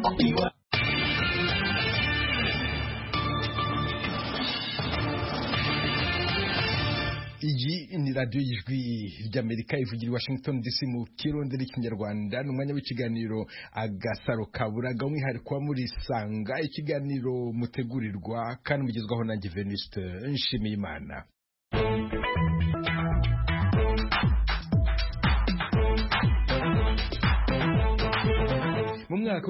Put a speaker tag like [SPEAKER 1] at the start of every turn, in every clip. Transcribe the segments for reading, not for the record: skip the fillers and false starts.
[SPEAKER 1] Iyi ni radiyo y'ijwi ry'Amerika ivugira i Washington DC mu kirundi n'ikinyarwanda. Ni umwanya w'ikiganiro Agasaro Kaburaga, umwihariko wa Murisanga, ikiganiro mutegurirwa kandi mugezwaho nanjye Venuste Nshimiyimana. Mu mwaka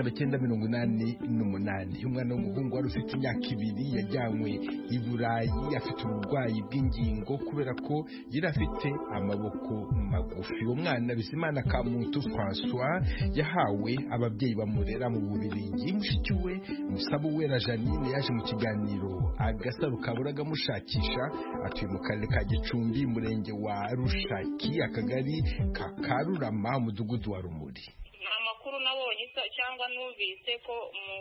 [SPEAKER 1] w'1988 umwana w'umuhungu wari ufite imyaka 2 yajyanywe i Burayi afite uburwayi bw'ingingo kubera ko yari afite amaboko magufi. Uwo mwana Bizimana Kamuntu François yahawe ababyeyi bamurera mu Bubiligi. Mushiki we Musabuwera Janine yaje mu kiganiro Agasaro Kaburaga mushakisha, atuye mu karere ka Gicumbi, murenge wa Rushaki, akagari ka Karurama, umudugudu wa Rumuri.
[SPEAKER 2] Amakuru nabonye cyangwa numvise ko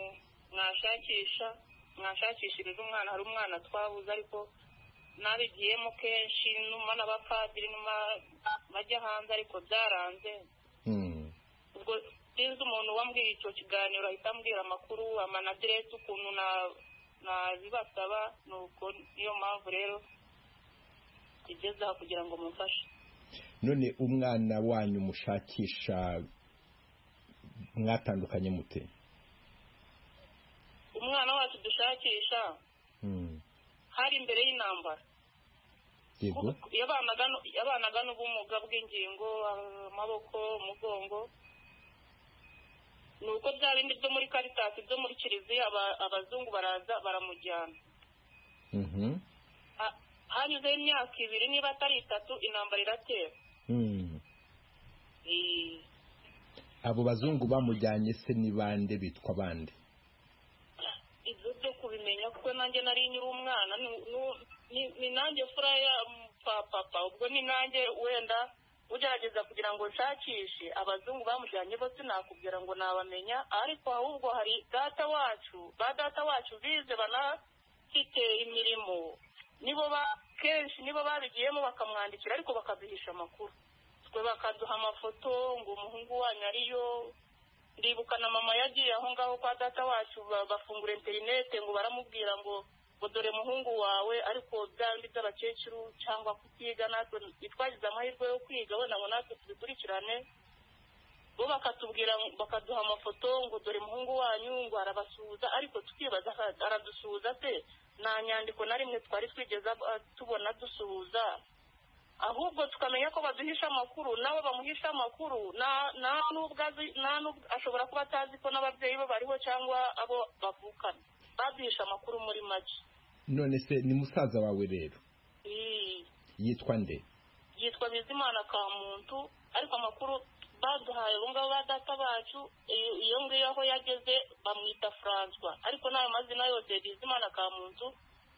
[SPEAKER 2] mwashakishiriza umwana, hari umwana twabuze ariko nabigiyemo kenshi numa n'abapadiri numa bajya hanze ariko byaranze. Ubwo sinzi umuntu wambwiye icyo kiganiro ahita ambwira amakuru amanadiresi ukuntu nabibasaba, nuko niyo mpamvu rero igezaho kugira ngo mumfashe.
[SPEAKER 1] None umwana wanyu mushakisha mwatandukanye mute?
[SPEAKER 2] Umwana wacu dushakisha hari imbere y'intambara.
[SPEAKER 1] Yego.
[SPEAKER 2] Yabanaga n'ubumuga bw'ingingo, amaboko, umugongo. Nuko bya bindi byo muri Caritas byo muri Kiliziya abazungu baraza baramujyana. Hanyuze imyaka 2 niba atari 3 intambara iratera.
[SPEAKER 1] Abo bazungu bamujyanye se ni bande, bitwa bande?
[SPEAKER 2] Ibyo byo kubimenya kuko nanjye nari nyiri umwana, ni nanjye fura ya papa, ubwo ni nanjye wenda ugerageza kugira ngo nshakishe. Abazungu bamujyanye bo sinakubwira ngo nabamenya, ariko ahubwo hari data wacu bize banafite imirimo, nibo kenshi nibo babigiyemo bakamwandikira ariko bakabihisha amakuru. Twe bakaduha amafoto ngo umuhungu wanyu ariyo. Ndibuka na mama yagiye aho ngaho kwa data wacu bafungura interinete ngo baramubwira ngo dore muhungu wawe, ariko byandi by'abakecuru cyangwa kutiga, natwe twagize amahirwe yo kwiga wenda ngo natwe tubikurikirane. Bo bakatubwira bakaduha amafoto ngo dore muhungu wanyu ngo arabasuhuza, ariko tukibaza aradusuhuza se? Nta nyandiko na rimwe twari twigeza tubona dusuhuza, ahubwo tukamenya ko baduhisha amakuru, nabo bamuhisha amakuru. Nubwo ashobora kuba atazi ko n'ababyeyi be bariho cyangwa abo bavukana, baduhisha amakuru muri make.
[SPEAKER 1] None se ni musaza wawe rero? Yitwa nde?
[SPEAKER 2] Yitwa Bizimana Kamuntu, ariko amakuru baduhaye abo ngabo ba data bacu, iyo ngiyo aho yageze bamwita François, ariko n'ayo mazina yose Bizimana Kamuntu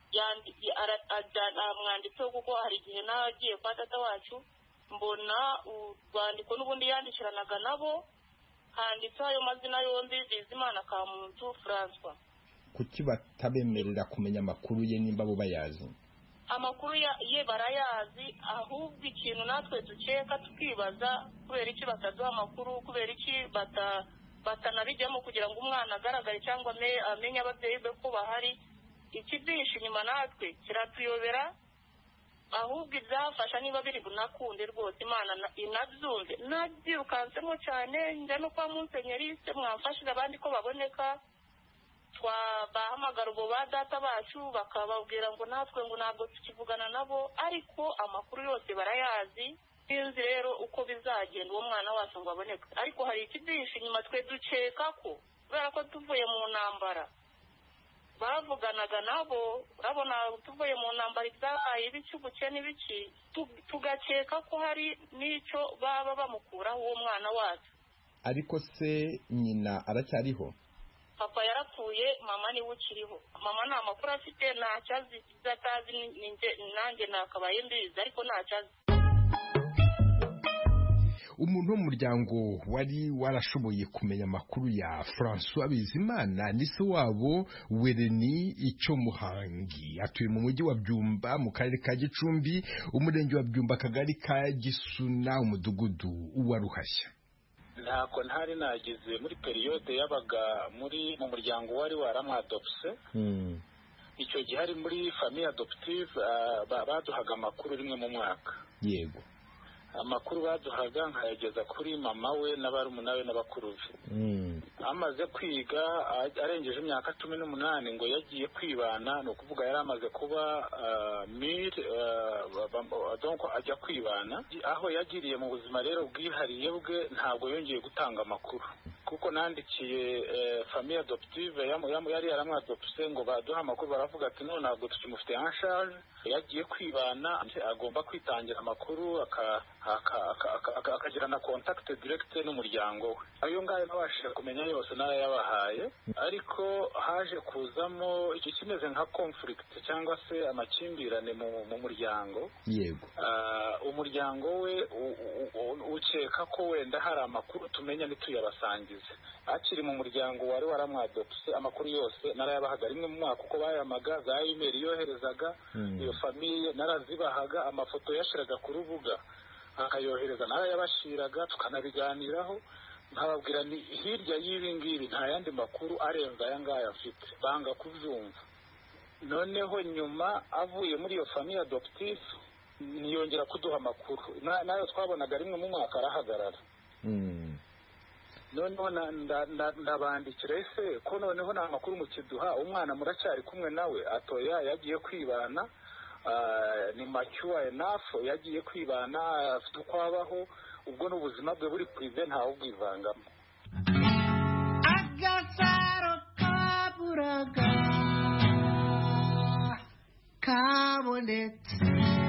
[SPEAKER 2] amwanditseho kuko hari igihe nagiye kwa data wacu mbona urwandiko n'ubundi yandikiranaga nabo, handitseho ayo mazina yombi Bizimana Kamuntu François.
[SPEAKER 1] Kuki batabemerera kumenya amakuru ye nimba bo bayazi?
[SPEAKER 2] Amakuru ye barayazi, ahubwo ikintu natwe dukeka tukibaza kubera iki bataduha amakuru, kubera iki batanabijyamo kugira ngo umwana agaragare cyangwa amenye ababyeyi be ko bahari. Ikibyihishe inyuma natwe kiratuyobera, ahubwo ibyafasha niba biri bunakunde rwose Imana inabyumve. Nabyirukansemo cyane njya no kwa Musenyeri se mwamfashije abandi ko baboneka, twabahamagara ubo ba data bacu bakababwira ngo natwe ngo ntabwo tukivugana nabo, ariko amakuru yose barayazi. Sinzi rero uko bizagenda uwo mwana wacu ngo aboneke, ariko hari ikibyihishe inyuma twe dukeka ko kubera ko tuvuye mu ntambara bavuganaga nabo, urabona tuvuye mu ntambara ibyabaye ibiki ubukene ibiki, tugakeka ko hari n'icyo baba bamukuraho uwo mwana wacu.
[SPEAKER 1] Ariko se nyina aracyariho?
[SPEAKER 2] Papa yarapfuye, mama niwe ukiriho. Mama nta makuru afite, ntacyo azi, ibyo atazi nanjye nakabaye mbizi, ariko ntacyo azi.
[SPEAKER 1] Umuntu w'umuryango wari warashoboye kumenya amakuru ya François Bizimana ni se wabo Wereni Icyo Muhangi, atuye mu mujyi wa Byumba mu karere ka Gicumbi, umurenge wa Byumba, akagari ka Gisuna, umudugudu wa Ruhashya.
[SPEAKER 3] ntako ntari nagize muri periode yabaga mu muryango wari waramwadopse. Icyo gihe ari muri famille adoptive baduhaga amakuru rimwe mu mwaka.
[SPEAKER 1] Yego.
[SPEAKER 3] Amakuru baduhaga nkayageza kuri mama we n'abarumuna be n'abakuru be. Amaze kwiga arengeje imyaka 18 ngo yagiye kwibana, no kuvuga yari amaze kuba donc ajya kwibana. Aho yagiriye mu buzima rero bwihariye bwe ntabwo yongeye gutanga amakuru, kuko nandikiye famille adoptive yari yaramwadopse ngo baduha amakuru, baravuga ati no ntabwo tukimufite en charge, yagiye kwibana, agomba kwitangira amakuru akagira na contact direct n'umuryango we. Ayo ngayo nabashije kumenya yose narayabahaye, ariko haje kuzamo ikimeze nka conflict cyangwa se amakimbirane mu muryango.
[SPEAKER 1] Yego.
[SPEAKER 3] Umuryango we ukeka ko wenda hari amakuru tumenya ntituyabasangize. Akiri mu muryango wari waramwadopse, amakuru yose narayabahaga rimwe mu mwaka, uko bayamaga za email yoherezaga iyo famille narazibahaga, amafoto yashiraga ku rubuga akayohereza narayabashiraga, tukanabiganiraho, nkababwira ni hirya y'ibi ngibi nta yandi makuru arenza aya ngaya afite, banga kubyumva. Noneho nyuma avuye muri iyo famille adoptive niyongera kuduha amakuru, nayo twabonaga rimwe mu mwaka arahagarara. Noneho ndabandikira ese ko noneho nta makuru mukiduha, umwana muracyari kumwe nawe? Atoya yagiye kwibana, ni mature enough, yagiye kwibana, afite uko abaho, ubwo n'ubuzima bwe buri privé ntawe ubwivangamo.
[SPEAKER 4] Agasaro kaburaga kabonetse.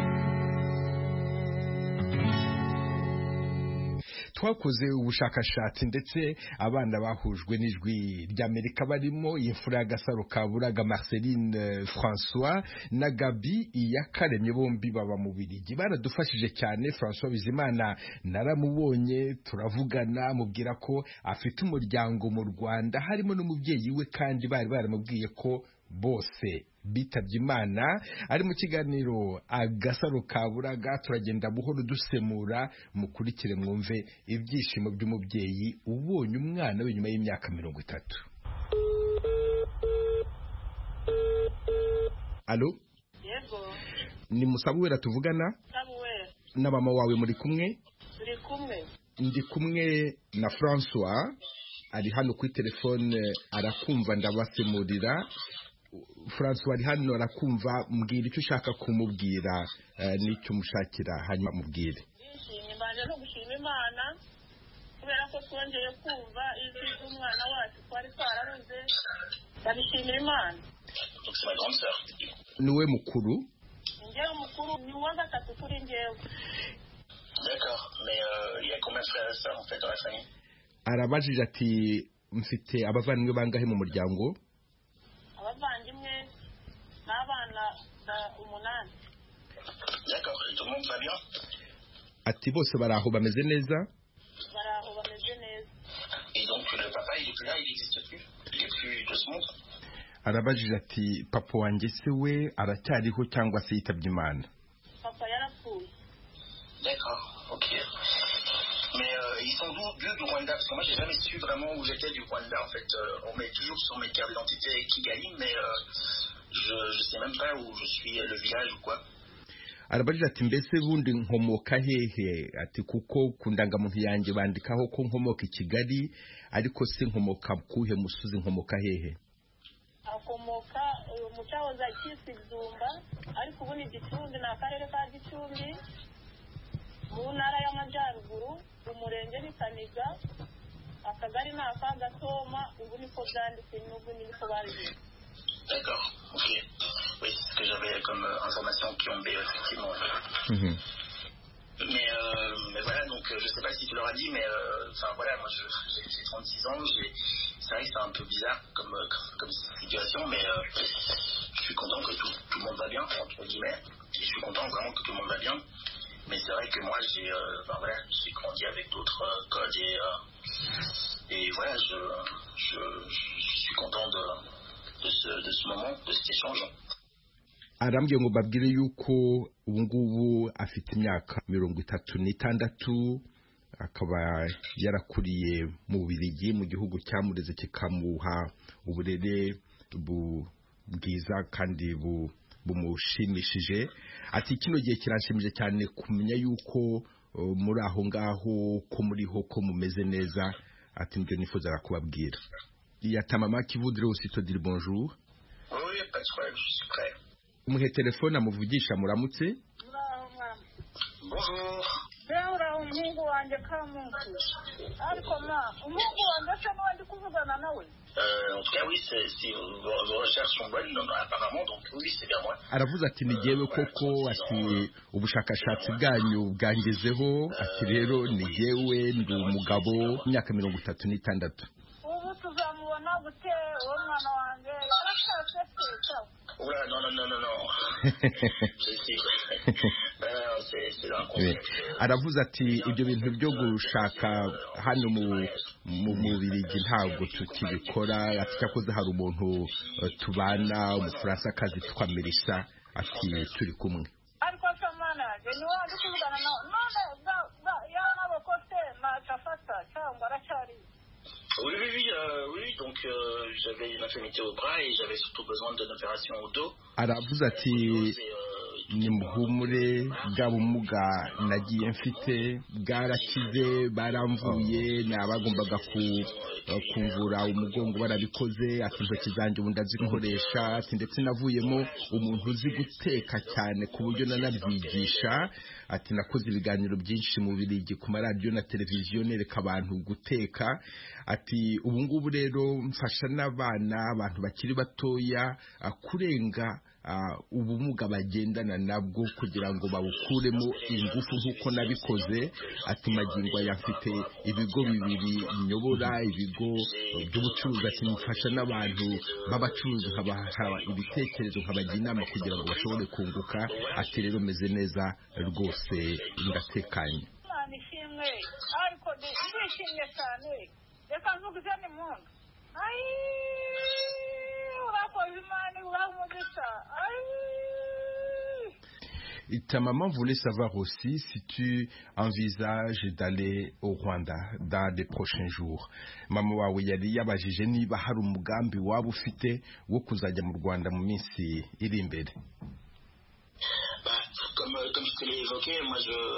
[SPEAKER 1] Twakoze ubushakashatsi ndetse abana bahujwe n'ijwi ry'Amerika barimo imfura y'Agasaro Kaburaga Marceline François na Gabi Iyakaremye, bombi baba mu Bubiligi. Baradufashije cyane. François Bizimana naramubonye, turavugana, mubwira ko afite umuryango mu Rwanda, harimo n'umubyeyi we, kandi bari baramubwiye ko bose bitabye Imana. Ari mu kiganiro Agasaro Kaburaga, turagenda buhoro dusemura, mukurikire mwumve ibyishimo by'umubyeyi ubonye umwana we nyuma y'imyaka 30. Allo?
[SPEAKER 2] Yego.
[SPEAKER 1] Ni Musabuwera tuvugana?
[SPEAKER 2] Sabuwera.
[SPEAKER 1] Na mama wawe muri kumwe?
[SPEAKER 2] Turi kumwe.
[SPEAKER 1] Ndi kumwe na François, ari hano kuri telefone arakumva, ndabasemurira. François ari hano arakumva, mbwira icyo ushaka kumubwira n'icyo umushakira, hanyuma mubwire.
[SPEAKER 2] Nishimye, mbanje no gushima Imana kubera ko twongeye kumva ijwi ry'umwana wacu twari twarabuze. Ndabishimira Imana.
[SPEAKER 1] Niwe mukuru?
[SPEAKER 2] Njyewe mukuru, ni uwa gatatu kuri njyewe.
[SPEAKER 5] D'accord, mais il y a combien de frères et sœurs en fait dans la famille?
[SPEAKER 1] Arabajije ati mfite abavandimwe bangahe mu muryango?
[SPEAKER 2] Abavandimwe n'abana 8.
[SPEAKER 5] D'accord, et tout le monde va bien?
[SPEAKER 1] Ati bose baraho bameze neza?
[SPEAKER 2] Baraho bameze neza.
[SPEAKER 5] Et donc le papa il est plus là, il n'existe plus? Il est plus de ce monde?
[SPEAKER 1] Arabajije ati papa wanjye se we aracyariho cyangwa se yitabye Imana?
[SPEAKER 2] Papa yarapfuye.
[SPEAKER 5] D'accord, ok. Mais ils sont d'où du Rwanda? Parce que moi j'ai jamais su vraiment où j'étais du Rwanda en fait. On met toujours sur mes cartes d'identité Kigali, mais je sais même pas où je suis, le village ou quoi.
[SPEAKER 1] Arabajije ati mbese bundi nkomoka hehe? Ati kuko ku ndangamuntu yanjye bandikaho ko nkomoka i Kigali, ariko se nkomoka kuhe musozi, nkomoka hehe?
[SPEAKER 2] Akomoka mu cyahoze cyitwa Izumba, ariko ubu ni Gicumbi, ni akarere ka Gicumbi, mu ntara y'Amajyaruguru, umurenge ni Kaniga, akagari ni aka Gatoma, ubu niko byanditse, n'ubu niko babivuze.
[SPEAKER 5] D'accord, ok. Oui, c'est ce que j'avais comme information qui ont effectivement. Mais voilà, donc je sais pas si tu leur as dit, mais enfin voilà, moi j'ai 36 ans, c'est vrai que c'est un peu bizarre comme situation, mais je suis content que tout le monde va bien, entre guillemets, et je suis content vraiment que tout le monde va bien. Mais c'est vrai que moi j'ai grandi avec d'autres codes et voilà, je suis content de ce moment, de cet échange.
[SPEAKER 1] Arambye ngo babwire yuko ubu ngubu afite imyaka 36, akaba yarakuriye mu Bubiligi mu gihugu cyamureze kikamuha uburere bwiza kandi bumushimishije. Ati kino gihe kiranshimije cyane kumenya yuko muri aho ngaho ko muriho ko mumeze neza. Ati nibyo nifuzaga kubabwira. Ta maman qui voudrait aussi te dire bonjour.
[SPEAKER 5] Oui, pas de problème, je suis prêt.
[SPEAKER 1] Umuhe telefone amuvugisha muramutse.
[SPEAKER 5] Bonjour.
[SPEAKER 2] Ura umuhungu wanjye Kamuntu. Ariko umuhungu wanjye se n'uwandi kuvugana nawe.
[SPEAKER 5] En tout cas, oui, si vos recherches sont bonnes, apparemment, donc oui, c'est bien moi.
[SPEAKER 1] Aravuze ati ni jyewe koko, ati ubushakashatsi bwanyu bwangezeho, ati rero ni jyewe ndi umugabo imyaka 36.
[SPEAKER 2] Ubu tuzamubona gute uwo mwana wanjye yarashatse cyangwa?
[SPEAKER 5] Oula, non.
[SPEAKER 1] Aravuze ati ibyo bintu byo gushaka hano mu Bubiligi ntabwo tukibikora. Ati cyakoze hari umuntu tubana umufaransa-kazi twa Melissa, ati turi kumwe.
[SPEAKER 2] Ariko samana ni wandi kuvugana none yana bakote na chafata cyangwa aracari.
[SPEAKER 5] Oui, donc j'avais une infirmité au bras et j'avais surtout besoin d'une opération au dos.
[SPEAKER 1] Aravuze ati ni muhumure bwa bumuga nagiye mfite bwarakize baramvuye nabagombaga kumvura umugongo barabikoze. Ati intoki zanjye ubu ndazikoresha. Ati ndetse navuyemo umuntu uzi guteka cyane ku buryo nanabyigisha. Ati nakoze ibiganiro byinshi mu Bubiligi ku maradiyo na televiziyo nereka abantu guteka. Ati ubu ngubu rero mfasha n'abana abantu bakiri batoya kurenga ubumuga bagendana nabwo kugira ngo babukuremo ingufu nk'uko nabikoze. Ati magingo yafite ibigo 2 nyobora, ibigo by'ubucuruzi. Ati mfasha n'abantu b'abacuruzi nkabaha ibitekerezo nkabagira inama kugira ngo bashobore kunguka. Ati rero meze neza rwose ndatekanye.
[SPEAKER 2] Nishimwe ariko ndishimye cyane. Reka nvuze ni muntu.
[SPEAKER 1] Ta maman voulait savoir aussi si tu envisages d'aller au Rwanda dans les prochains jours. Mama wawe yari yabajije niba hari umugambi waba ufite wo kuzajya mu Rwanda mu minsi iri imbere.
[SPEAKER 5] Comme je te l'ai évoqué, moi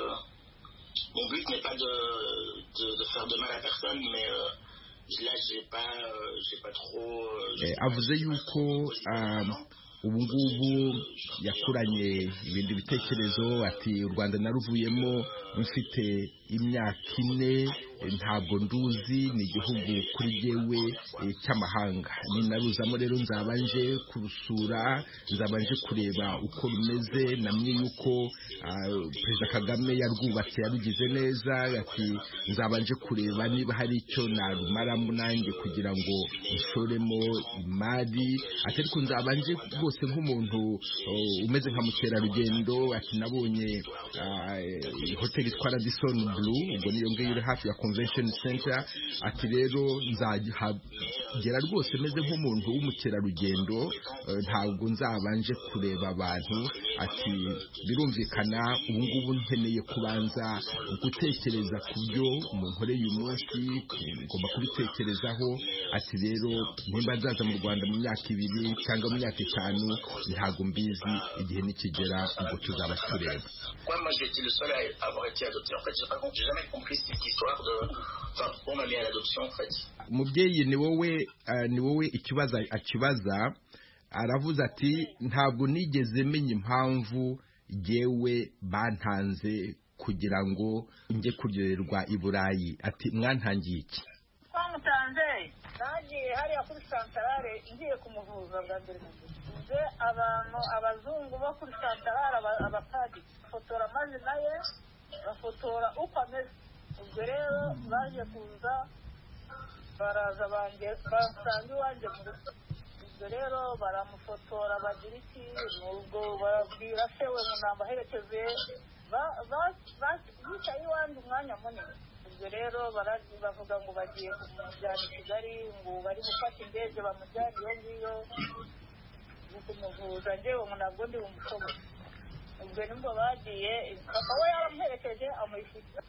[SPEAKER 5] mon but n'est pas de faire de mal à personne, mais là j'ai pas trop.
[SPEAKER 1] Avuze yuko ubu ngubu yakuranye ibindi bitekerezo. Ati u Rwanda naruvuyemo mfite imyaka 4, ntabwo nduzi, ni igihugu kuri jyewe cy'amahanga. Ni naruzamo rero nzabanje kurusura, nzabanje kureba uko rumeze. Namwe yuko Perezida Kagame yarwubatse yarugize neza. Ati nzabanje kureba niba hari icyo narumaramo nanjye kugira ngo nshoremo imari. Ati ariko nzabanje rwose nk'umuntu umeze nka mukerarugendo. Ati nabonye hoteli yitwa Radisson Blu, ubwo niyo ngiyo iri hafi ya Convention Center. Ati rero nzagera rwose meze nk'umuntu w'umukerarugendo, ntabwo nzabanje kureba abantu. Ati birumvikana ubu ngubu nkeneye kubanza gutekereza ku byo munkoreye uyu munsi, ngomba kubitekerezaho. Ati rero nimba nzaza mu Rwanda mu myaka 2 cyangwa mu myaka 5 ntabwo mbizi, igihe nikigera ubwo tuzaba tureba.
[SPEAKER 5] Moi j'étais le seul à avoir été adopté. En fait, j'ai jamais compris cette histoire pourquoi on m'a mis à l'adoption en fait.
[SPEAKER 1] Mubyeyi ni wowe ikibazo akibaza. Aravuze ati ntabwo nigeze menya impamvu yewe bantanze kugira ngo njye kuryoherwa i Burayi. Ati mwantangiye iki?
[SPEAKER 2] Twamutanze nagiye hariya kuri santarare ngiye kumuvuza bwa mbere. Nze abantu abazungu bo kuri santarare abapadi fotora maze naye bafotora uko ameze. Ubwo rero baje kuza baraza banjye basanga iwanjye mu rugo. Ubwo rero baramufotora bagira iki, nubwo babwira se we munamba herekeze bicaye iwanjye umwanya munini. Ubwo rero bavuga ngo bagiye kumujyana i Kigali, ngo bari gufata indege bamujyana iyo ngiyo kumuvuza. Njyewe ngo ntabwo ndi bumushoboye. Ubwo nibwo bagiye, papa we yaramuherekeje amuyifite.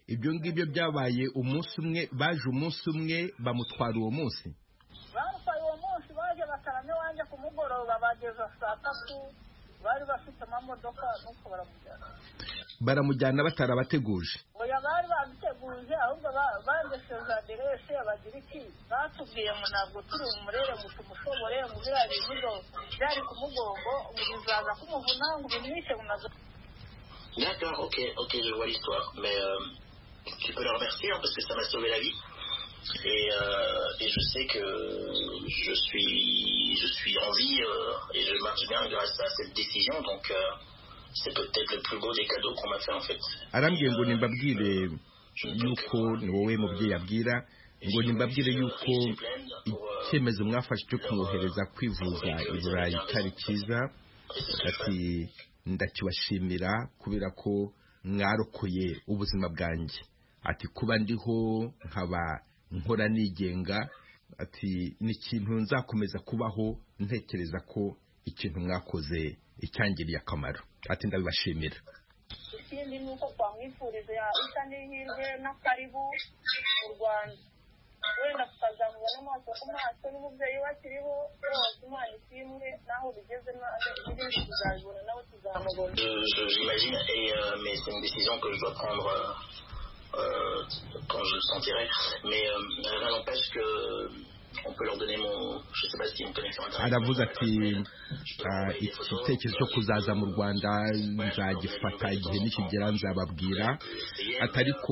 [SPEAKER 1] ibyo ngibyo byabaye umunsi umwe, baje umunsi umwe bamutwara uwo munsi.
[SPEAKER 2] Bamutwaye uwo munsi, baje bataramye wanjye ku mugoroba, bageza saa 3, bari bafite amamodoka nuko
[SPEAKER 1] baramujyana batarabateguje.
[SPEAKER 2] Oya, bari babiteguje, ahubwo bandesheje aderese bagira iki, batubwiye ngo ntabwo turi umurere ngo tumushobore mu biriya bintu byari ku mugongo, bizaza kumuvuna ngo bimwishe mu mazu.
[SPEAKER 5] D'accord, ok, je vois l'histoire, mais tu peux le remercier parce que ça m'a sauvé la vie. Et je sais que je suis en vie et je marche bien grâce à cette décision, donc c'est peut-être le plus beau des cadeaux qu'on m'a fait en fait.
[SPEAKER 1] Arambwiye ngo nimbabwire yuko ni wowe mubyeyi abwira ngo nimbabwire yuko icyemezo mwafashe cyo kumwohereza kwivuza i Burayi cyari cyiza, ati ndakibashimira kubera ko mwarokoye ubuzima bwanjye, ati kuba ndiho nkaba nkora nigenga, ati ni ikintu nzakomeza kubaho ntekereza ko ikintu mwakoze icyangiriye akamaro, ati ndabibashimira.
[SPEAKER 2] Ikindi ni uko twamwifuriza isa n'ihirwe n'akaribu mu Rwanda, wenda tukazamubona amaso ku maso n'umubyeyi we akiriho rwose, Imana ishimwe, naho bigeze n'ibindi tuzabibona nawe tuzamubona.
[SPEAKER 5] J'imagine, mais c'est une décision que je dois prendre quand je le sentirai, mais rien n'empêche que on peut leur donner mon, je sais pas si une connexion internet.
[SPEAKER 1] Aravuze ati igitekerezo cyo kuzaza mu Rwanda nzagifata igihe nikigera nzababwira, atariko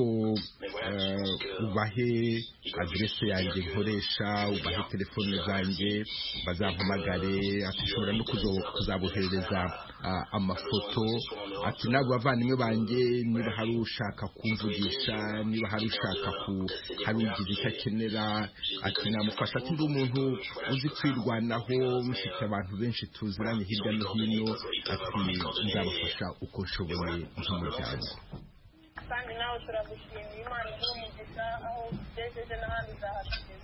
[SPEAKER 1] ubahe adresse yanjye nkoresha, ubahe telefone zanjye bazampamagare, atashobora no kuzaboherereza amafoto, ati nabo bavandimwe banjye niba hari ushaka kumvugisha, niba hari ushaka hari ugize icyo akenera, ati namufasha, ati ndi umuntu uzi kwirwanaho, mfite abantu benshi tuziranye hirya no hino, ati nzabafasha uko nshoboye nk'umuryango.
[SPEAKER 2] Kandi nawe turagushimira, Imana imugisha aho ugejeje n'ahandi uzahageza.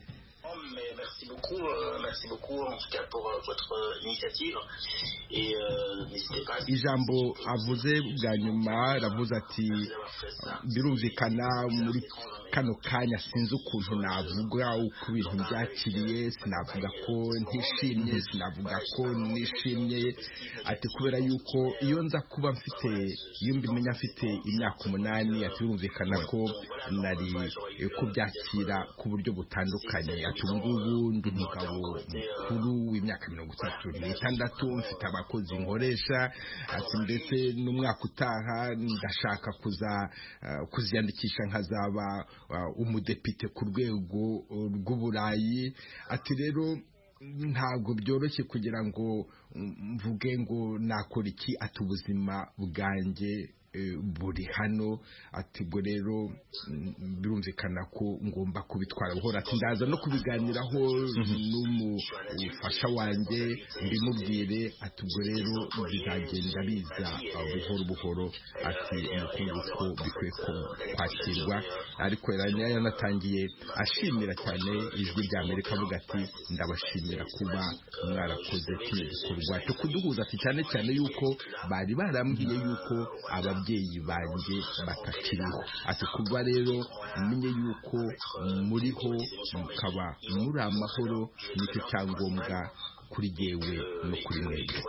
[SPEAKER 5] Merci beaucoup en tout cas pour votre initiative et n'hésitez pas.
[SPEAKER 1] Ijambo avuze bwa nyuma aravuze ati birumvikana muri kano kanya sinzi ukuntu navuga uko ibintu byakiriye, sinavuga ko ntishimye, sinavuga ko nishimye, ati kubera yuko iyo nza kuba mfite, iyo mbimenya mfite imyaka 8, ati birumvikana ko nari kubyakira ku buryo butandukanye, ati ubungubu ndi umugabo mukuru w'imyaka 36, mfite abakozi nkoresha, ati ndetse n'umwaka utaha ndashaka kuziyandikisha nkazaba umudepite ku rwego rw'Uburayi, ati rero ntabwo byoroshye kugira ngo mvuge ngo nakora iki, ati ubuzima bwanjye buri hano, ati ubwo rero birumvikana ko ngomba kubitwara buhoro, ati ndaza no kubiganiraho n'umufasha wanjye mbimubwire, ati ubwo rero bizagenda biza buhoro buhoro, ati umukungu ko bikwiye kwakirwa. Ariko yanatangiye ashimira cyane Ijwi ry'Amerika, avuga ati ndabashimira kuba mwarakoze kino gikorwa cyo kuduhuza, ati cyane cyane yuko bari barambwiye yuko ababyeyi banjye batakiriho, ati kuba rero menye yuko muriho mukaba muri amahoro, nicyo cyangombwa kuri jyewe no kuri mwebwe.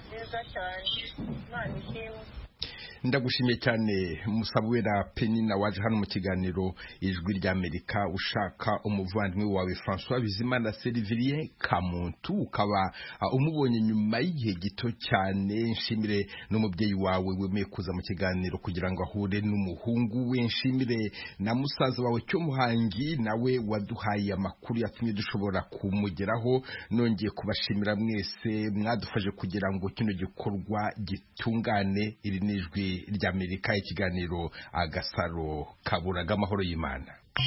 [SPEAKER 1] Ndagushimiye cyane Musabwera Penina waje hano mu kiganiro Ijwi ry'Amerika ushaka umuvandimwe wawe François Bizimana Servilien Kamuntu, ukaba umubonye nyuma y'igihe gito cyane. Nshimire n'umubyeyi wawe wemeye kuza mu kiganiro kugira ngo ahure n'umuhungu we. Nshimire na musaza wawe Cyomuhangi nawe waduhaye amakuru yatumye dushobora kumugeraho. Nongeye kubashimira mwese mwadufashe kugira ngo kino gikorwa gitungane. Iri n'Ijwi ry'Amerika, ikiganiro Agasaro Kaburaga. Amahoro y'Imana.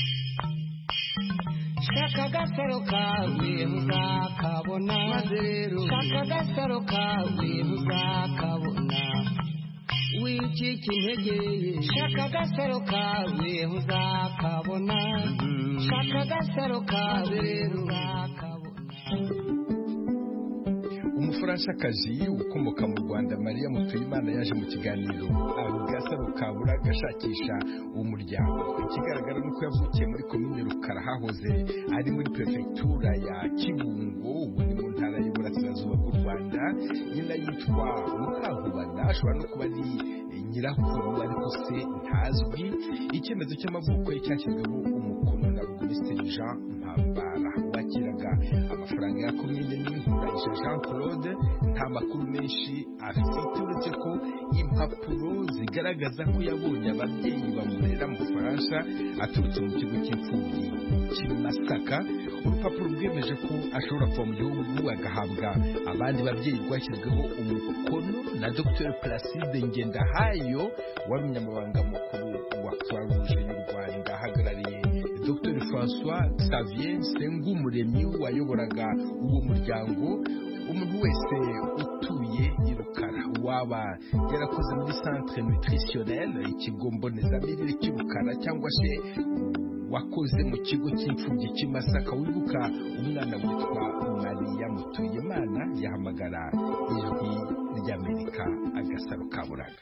[SPEAKER 4] Shaka agasaro kawe muzakabona, maze rero shaka agasaro kawe muzakabona, wicika intege, shaka agasaro kawe muzakabona, shaka agasaro kawe rero muzakabona.
[SPEAKER 1] umufaranshakazi ukomoka mu Rwanda Maria Mutuyimana yaje mu kiganiro Agasaro kabura gashakisha umuryango. Ikigaragara nuko yavukiye muri komine Rukara hahoze ari muri prefectura ya Kibungo, ubu ni mu ntara y'Iburasirazuba bw'u Rwanda. Nyina yitwa Mukankubana, ashobora no kuba ari nyirakuru ariko se ntazwi. Icyemezo cy'amavuko cyashyizweho umukono na Ruguriste Jean Mpambara wakiraga amafaranga ya komine n'Inkurahisha Jean Claude. Nta makuru menshi afite uretse ko impapuro zigaragaza ko yabonye ababyeyi bamurera mu Faransa aturutse mu kigo cy'imfubyi cy'i Masaka. Urupapuro rwemeje ko ashobora kuva mu gihugu agahabwa abandi babyeyi rwashyizweho umukono na Dr Placide Ngendahayo wari umunyamabanga mukuru wa Croix-Rouge y'u Rwanda, ahagarariye Dr François Xavier Sengumuremyi wayoboraga uwo muryango. Umuntu wese utuye i Rukara waba yarakoze muri centre nutritionnel, ikigo mbonezamirire cy'i Rukara, cyangwa se wakoze mu kigo cy'imfubyi cy'i Masaka wibuka umwana witwa Maria Mutuyimana, yahamagara ijwi ry'Amerika. Agasaro kaburaga.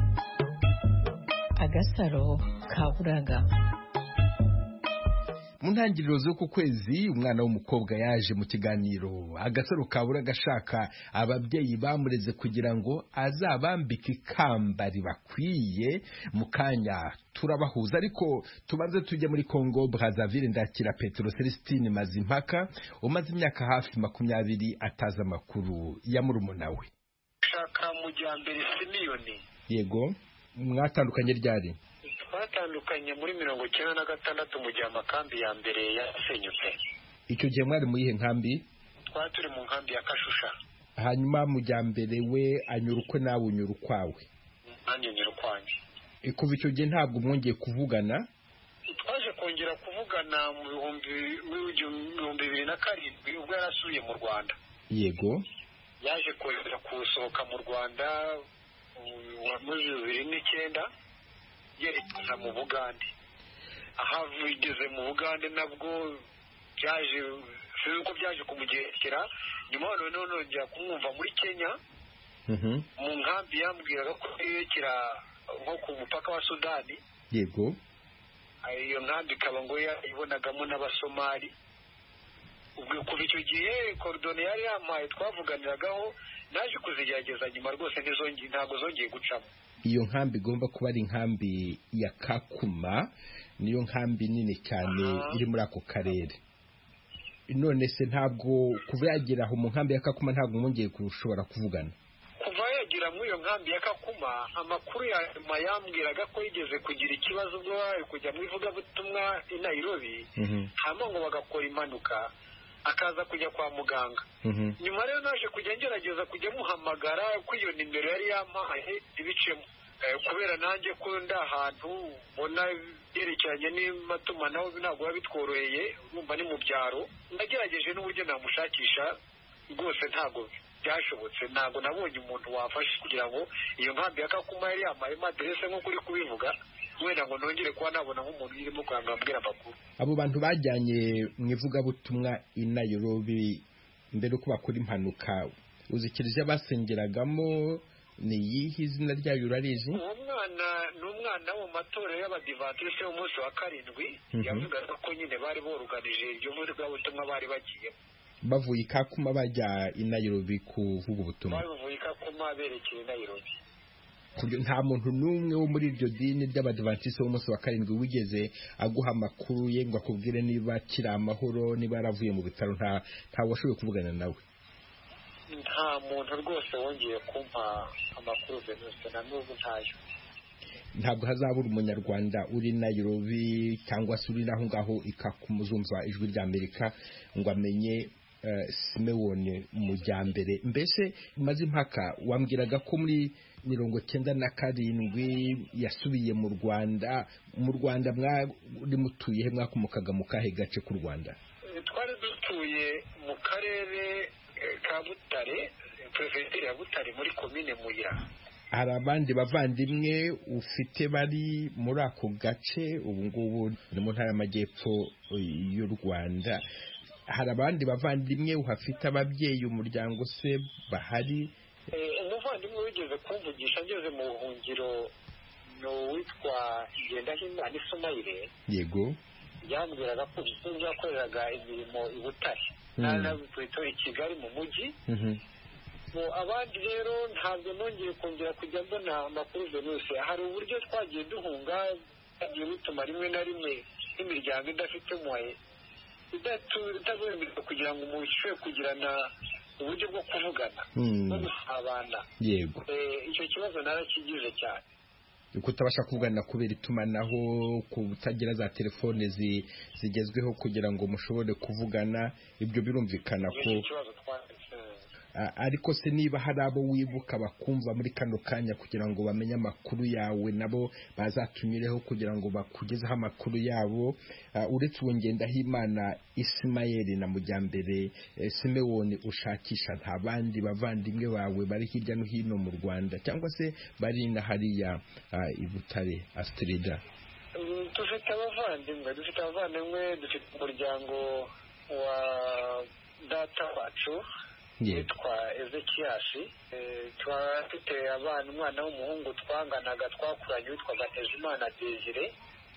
[SPEAKER 6] Agasaro kaburaga.
[SPEAKER 1] Mu ntangiriro z'uku kwezi umwana w'umukobwa yaje mu kiganiro Agasaro kabura gashaka ababyeyi bamureze kugira ngo azabambike ikamba ribakwiye. Mu kanya turabahuza, ariko tubanze tujya muri Congo Brazzaville. Ndakira Petro Celestine Mazimpaka umaze imyaka hafi 20 ataza amakuru ya murumuna we.
[SPEAKER 3] Shaka Mujyambere Simiyoni.
[SPEAKER 1] Yego, mwatandukanye ryari?
[SPEAKER 3] Twatandukanye muri 1996 mu gihe amakambi ya mbere yasenyutse.
[SPEAKER 1] Icyo gihe mwari mu yihe nkambi?
[SPEAKER 3] Twari turi mu nkambi ya Kashusha.
[SPEAKER 1] Hanyuma Mujyambere we anyurukwe nawe unyura ukwawe?
[SPEAKER 3] Nanjye nyura ukwanjye.
[SPEAKER 1] Kuva icyo gihe ntabwo mwongeye kuvugana?
[SPEAKER 3] Twaje kongera kuvugana mu 2007 ubwo yarasuye mu Rwanda.
[SPEAKER 1] Yego.
[SPEAKER 3] Yaje kongera kusohoka mu Rwanda muri 2009 yerekeza mu Bugande. Ahavugeze mu Bugande nabwo byaje uko byaje kumugerekera. Nyuma none njya kumwumva muri Kenya. Mu nkambi yambwiraga ko yerekera nko ku mupaka wa Sudani.
[SPEAKER 1] Yego.
[SPEAKER 3] Iyo nkambi ikaba ngo yibonagamo n'Abasomali. Ubwo kuva icyo gihe cordon yari yamaye twavuganiragaho, naje kuzigerageza nyuma rwose ntabwo zongeye gucamo.
[SPEAKER 1] Iyo nkambi igomba kuba ari inkambi ya Kakuma, niyo nkambi nini cyane iri muri ako karere. None se ntabwo kuva yagera aho mu nkambi ya Kakuma ntabwo mwongeye kushobora kuvugana?
[SPEAKER 3] Kuva yagera muri iyo nkambi ya Kakuma, amakuru yambwiraga ko yigeze kugira ikibazo ubwo kujya mu ivugabutumwa i Nairobi, hanyuma ngo bagakora impanuka akaza kujya kwa muganga. Nyuma rero naje kujya ngerageza kujya muhamagara ko iyo nimero yari yampaye ibicemo, kubera nanjye ko ndi ahantu mbona yerekeranye n'amatumanaho ntabwo biba bitworoheye, urumva ni mu byaro. Nagerageje n'uburyo namushakisha rwose ntabwo byashobotse. Ntabwo nabonye umuntu wafashe kugira ngo iyo nkambi ya Kakuma yari yamaye aderese nk'uko uri kubivuga, wenda ngo nongere kuba nabona nk'umuntu urimo kwanga ambwira amakuru.
[SPEAKER 1] Abo bantu bajyanye mu ivugabutumwa i Nairobi mbere uko bakora impanuka, uzikirije basengeragamo, ni yihe izina ryayo urarizi?
[SPEAKER 3] Uwo mwana ni umwana wo mu matorero y'Abadivantisite y'umunsi wa 7. Yavugaga ko nyine bari boruganije iryo vugabutumwa bari bagiye.
[SPEAKER 1] Bavuye i Kakuma bajya i Nairobi kuvuga ubutumwa?
[SPEAKER 3] Bavuye i Kakuma berekeye i Nairobi.
[SPEAKER 1] Nta muntu n'umwe wo muri iryo dini ry'Abadivantisite b'umunsi wa 7 wigeze aguha amakuru ye ngo akubwire niba kiri amahoro, niba yaravuye mu bitaro? Nta washoboye kuvugana nawe?
[SPEAKER 3] Nta muntu rwose wongeye kumpa amakuru Venuste, na n'ubu ntayo.
[SPEAKER 1] Ntabwo hazabura umunyarwanda uri Nairobi cyangwa se uri naho ngaho ikakumuzumva ijwi ry'Amerika ngo amenye Simeone Mujyambere. Mbese Mazimpaka wambwiraga ko muri 97 yasubiye mu Rwanda. Mu Rwanda mwari mutuye he? Mwakomokaga mu kahe gace k'u Rwanda?
[SPEAKER 3] Twari dutuye mu karere ka Butare, prefecture ya Butare muri komine Muyira.
[SPEAKER 1] Hari abandi bavandimwe ufite bari muri ako gace ubu ngubu ni mu ntara y'Amajyepfo y'u Rwanda? hari abandi bavandimwe uhafite ababyeyi umuryango se bahari?
[SPEAKER 3] umuvandimwe wigeze kumvugisha ngeze mu buhungiro ni uwitwa Ngendahimana Ismaïl.
[SPEAKER 1] Yego.
[SPEAKER 3] yambwiraga ko yakoreraga imirimo i Butare n'abitwa i Kigali mu mujyi. abandi rero ntabwo nongeye kongera kujya mbona amakuru Venus. hari uburyo twagiye duhunga byagiye bituma rimwe na rimwe nk'imiryango idafite umwaye itabemererwa kugira ngo umuntu ashobore kugirana uburyo bwo kuvugana no gusabana.
[SPEAKER 1] Yego.
[SPEAKER 3] icyo kibazo narakigize cyane,
[SPEAKER 1] kutabasha kuvugana kubera itumanaho, kutagira za telefone zigezweho kugira ngo mushobore kuvugana. Ibyo birumvikana ko ariko se niba hari abo wibuka bakumva muri kano kanya kugira ngo bamenye amakuru yawe, nabo bazatumireho kugira ngo bakugezeho amakuru yabo, uretse uwo Ngendahimana Ismaïl na Mujyambere Simeon ushakisha, nta bandi bavandimwe bawe bari hirya no hino mu Rwanda cyangwa se bari na hariya i Butare? Astrida,
[SPEAKER 3] dufite abavandimwe dufite umuryango wa data wacu yitwa Ezekiyashi. Twafite umwana w'umuhungu twanganaga twakuranye witwaga Ntezimana Desire.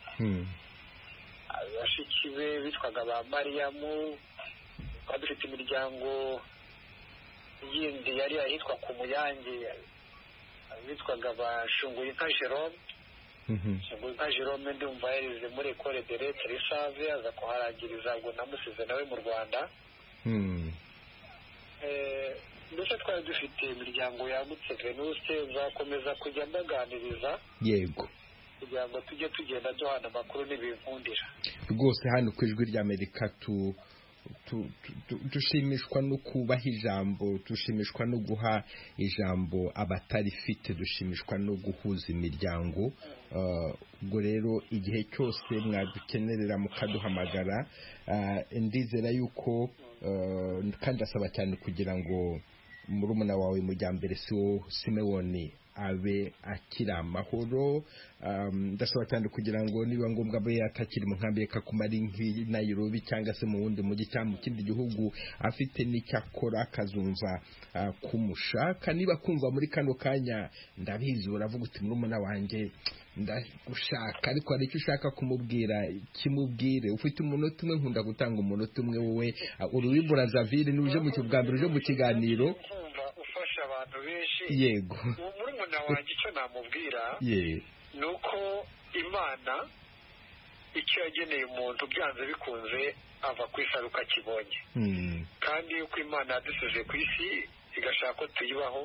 [SPEAKER 3] bashiki be bitwaga ba Mariyamu. Dufite imiryango yindi yari ahitwa ku Muyange bitwaga ba Shunguyinka Jerome. Shunguyinka Jerome ndumva yarize muri Ecole de Lettres Risave, aza kuharangiriza ngo namusize nawe mu Rwanda. Ndetse twari dufite imiryango yagutse Venus, nzakomeza kujya mbaganiriza.
[SPEAKER 1] Yego,
[SPEAKER 3] kugira ngo tujye tugenda duhana amakuru n'ibinkundira
[SPEAKER 1] rwose. hano ku Ijwi ry'Amerika dushimishwa no kubaha ijambo, dushimishwa no guha ijambo abatarifite, dushimishwa no guhuza imiryango. ubwo rero igihe cyose mwadukenerera mukaduhamagara, ndizera yuko kandi asaba cyane kugira ngo murumuna wawe Mujyambere Simeon abe akiri amahoro. Ndasaba cyane kugira ngo niba ngombwa abe atakiri mu nkambi kakumari nk'i Nairobi cyangwa se mu wundi mujyi cyangwa mu kindi gihugu, afite n'icyakora akazumva kumushaka. Niba kumva muri kano kanya, ndabizi uravuga uti murumuna wanjye ndagushaka, ariko hari icyo ushaka kumubwira, kimubwire. Ufite umunota umwe, nkunda gutanga umunota umwe. Wowe uri Brazzaville, n'uje mu kibwambiro, uje mu kiganiro,
[SPEAKER 3] ufasha abantu benshi.
[SPEAKER 1] Yego,
[SPEAKER 3] murumuna wanjye icyo namubwira ni uko Imana icyo yageneye umuntu byanze bikunze ava ku isi aruka kibonye. kandi uko Imana yadusize ku isi igashaka ko tuyibaho,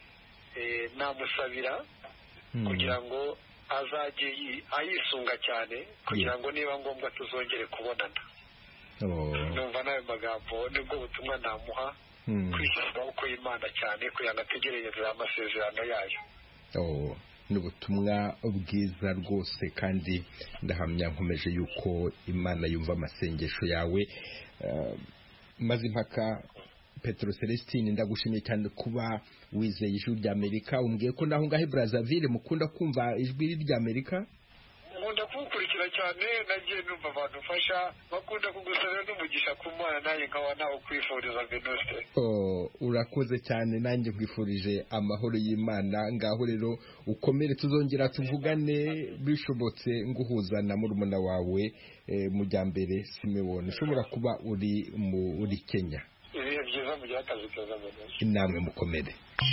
[SPEAKER 3] namusabira kugira ngo azajye ayisunga cyane, kugira ngo niba ngombwa tuzongere kubonana. numva nayo magambo nibwo butumwa namuha, kwishyura uko Imana cyane kugira ngo ategereze amasezerano yayo.
[SPEAKER 1] ni ubutumwa bwiza rwose, kandi ndahamya nkomeje yuko Imana yumva amasengesho yawe. Mazimpaka Petro Celestine, ndagushimiye cyane kuba wizeye Ijwi ry'Amerika. umbwiye ko naho ngahe Brazzaville mukunda kumva Ijwi ry'Amerika.
[SPEAKER 3] nkunda kugukurikira cyane, nagiye numva abantu ufasha bakunda kugusabira n'umugisha ku Mana, nanjye nkaba nawe kwifuriza Venus.
[SPEAKER 1] Urakoze cyane, nanjye nkwifurije amahoro y'Imana. Ngaho rero ukomere, tuzongera tuvugane bishobotse, nguhuza na murumuna wawe Mujyambere Simeon. ushobora kuba uri Kenya.
[SPEAKER 3] ibihe byiza, mugira akazi keza Venus.
[SPEAKER 1] namwe mukomere.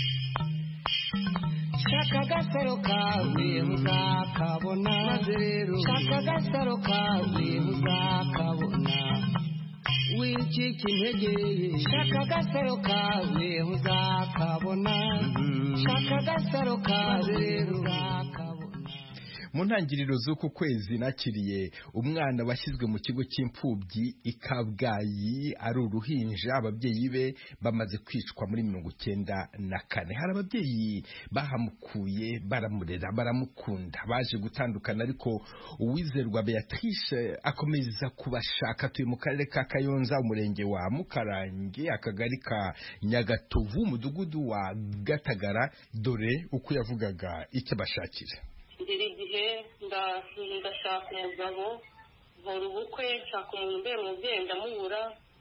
[SPEAKER 4] shaka agasaro kawe uzakabona, maze rero shaka agasaro kawe uzakabona, wicika intege. shaka agasaro kawe uzakabona, shaka agasaro kawe uzakabona.
[SPEAKER 1] Mu ntangiriro z'uku kwezi nakiriye umwana washyizwe mu kigo cy'imfubyi i Kabgayi ari uruhinja. ababyeyi be bamaze kwicwa muri 1994. hari ababyeyi bahamukuye, baramurera, baramukunda, baje gutandukana, ariko Uwizerwa Beatrice akomeza kubashaka. atuye mu karere ka Kayonza, umurenge wa Mukarange, akagari ka Nyagatovu, umudugudu wa Gatagara. dore uko yavugaga icyo bashakira.
[SPEAKER 2] ngera igihe ndashaka umugabo, nkora ubukwe, nshaka umuntu umbera umubyeyi, ndamubura.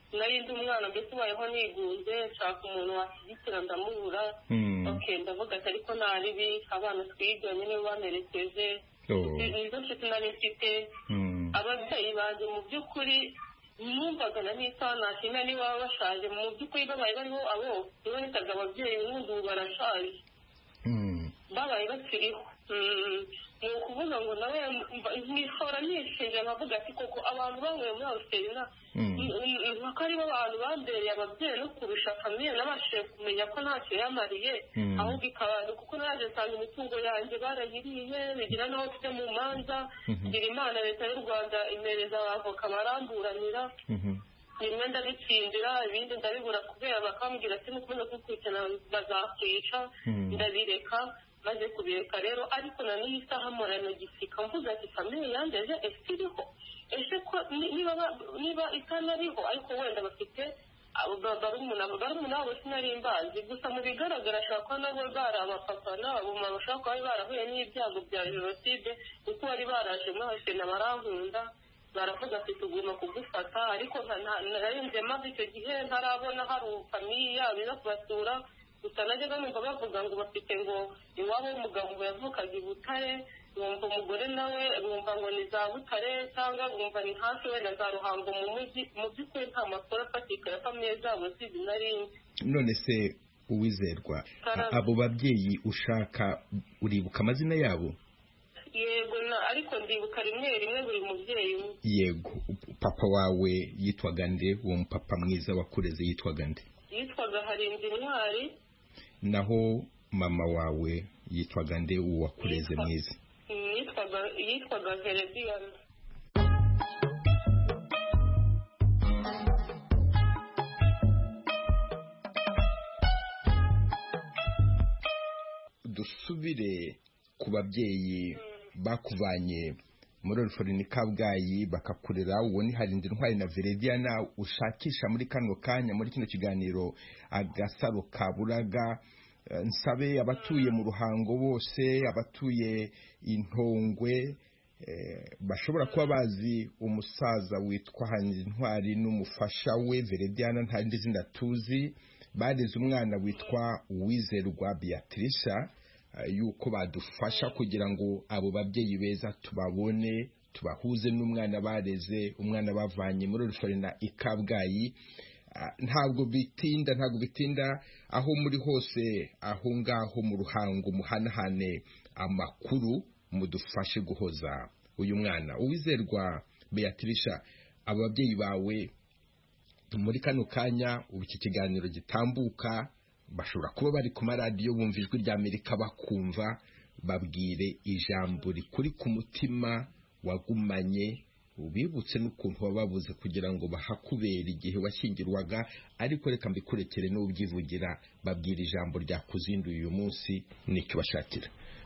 [SPEAKER 2] nari ndi umwana mbese ubayeho nigunze nshaka umuntu washyigikira ndamubura ndavuga ati ariko naribi abana twiganye nibo banerekeje nizo nshuti nari mfite ababyeyi banjye mu by'ukuri numvaga na n'isaha nashimira niba baba bashaje mu by'ukuri babaye bariho abo niba nitaga ababyeyi n'ubundi ubu barashaje babaye bakiriho ni ukuvuga ngo nawe nishora nishinja nkavuga ati koko abantu banyweye muri Australia ko aribo abantu bambereye ababyeyi no kurusha famiye nabashije kumenya ko ntacyo yamariye ahubwo ikabantu kuko naje nsanga imitungo yanjye barayiriye bigira n'aho tujya mu manza ngira Imana leta y'u Rwanda imereza abavoka baramburanira rimwe ndabitsindira ibindi ndabibura kubera bakambwira ati nukomeza kukurikirana bazakwica ndabireka maze kubireka rero ariko na n'iyi saha morano gisika mvuga ati famiye yandeje ese iriho ese ko niba itanariho ariko wenda bafite barumuna wabo sinari mbazi gusa mu bigaragara ashobora kuba nabo bari abapapa n'abamama bashobora kuba barahuye n'ibyago bya jenoside kuko bari baraje muri Australia barankunda baravuga ati tugomba kugufata ariko nararinze maze icyo gihe ntarabona hari famiye yabo iza kubasura gusa najyaga numva bavuga ngo bafite ngo iwabo w'umugabo ngo yavukaga i Butare bumva umugore nawe bumva ngo ni za Butare cyangwa bumva ni hafi wenda za Ruhango mu mujyi mu by'ukuri nta makuru afatika ya famiye zabo zizi narinzi.
[SPEAKER 1] None se Uwizerwa abo babyeyi ushaka uribuka amazina yabo?
[SPEAKER 2] Yego ariko ndibuka rimwe rimwe buri mubyeyi.
[SPEAKER 1] Yego papa wawe yitwaga nde? Uwo mupapa mwiza wakureze yitwaga nde?
[SPEAKER 2] Yitwaga Harinzi Intwari.
[SPEAKER 1] Naho mama wawe yitwaga nde uwo wakureze mwiza?
[SPEAKER 2] Yitwaga Herediana.
[SPEAKER 1] Dusubire ku babyeyi bakuvanye muri Orpheline Kabgayi bakakurera uwo ni Harinzi Intwari na Herediana ushakisha muri kano kanya muri kino kiganiro agasaro kaburaga. Nsabe abatuye mu Ruhango bose abatuye Intongwe bashobora kuba bazi umusaza witwa Harinzi Intwari n'umufasha we Herediana nta rindi zina tuzi bareze umwana witwa Uwizerwa Beatrice yuko badufasha kugira ngo abo babyeyi beza tubabone tubahuze n'umwana bareze umwana bavanye muri Orpheline Kabgayi. Ntabwo bitinda aho muri hose aho ngaho mu Ruhango muhanahane amakuru mudufashe guhoza uyu mwana Uwizerwa Beatrice. Abo babyeyi bawe muri kano kanya ubu iki kiganiro gitambuka bashobora kuba bari ku maradiyo bumva ijwi rya Amerika bakumva, babwire ijambo rikuri ku mutima wagumanye ubibutse n'ukuntu wababuze kugira ngo bahakubera igihe washyingirwaga, ariko reka mbikurekere n'ubyivugira babwira ijambo ryakuzinduye uyu munsi n'icyo bashakira.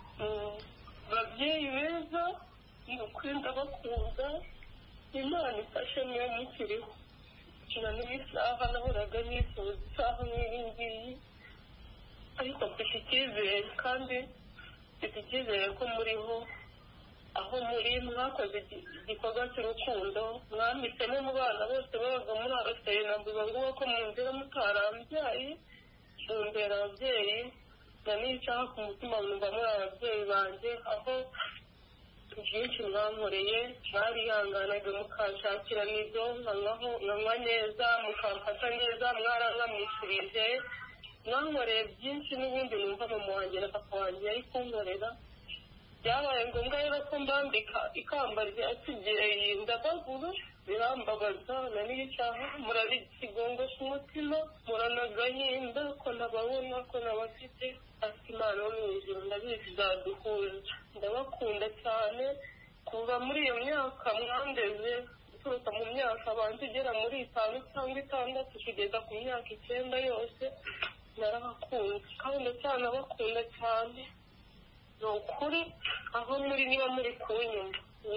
[SPEAKER 2] Babyeyi beza mukuri ndabakunda, Imana ifashe niyo mukiriho. Na n'isaha nahoraga nifuza isaha nk'iyi ngiyi, ariko mfite icyizere kandi mfite icyizere ko muriho, aho muri mwakoze igikorwa cy'urukundo, mwamisemo mu bana bose babaga muri Australia mbuga ngo ko munzira mutarambyaye mumbera ababyeyi, na n'isaha ku mutima numva muri ababyeyi banjye, aho byinshi mwankoreye mwarihanganaga mukanshakira n'ibyo nkanywa neza mukamfata neza mwarankamwishurije, mwankoreye byinshi n'ubundi numva mama wanjye na papa wanjye yari kunkorera. Byabaye ngombwa rero ko mbambika ikamba rya kibyeyi ndabagura birambabaza na n'isaha murabikigongosha umutima muranagahinda ko nababona ko nabafite, afite Imana yo mu ijuru ndabizi zaduhuza. Ndabakunda cyane kuva muri iyo myaka mwandeze guturuka mu myaka abanza igera muri 5 cyangwa 6 kugeza ku myaka 9 yose narabakunze kandi ndacyanabakunda cyane. Ni ukuri aho muri niba muri kunyumva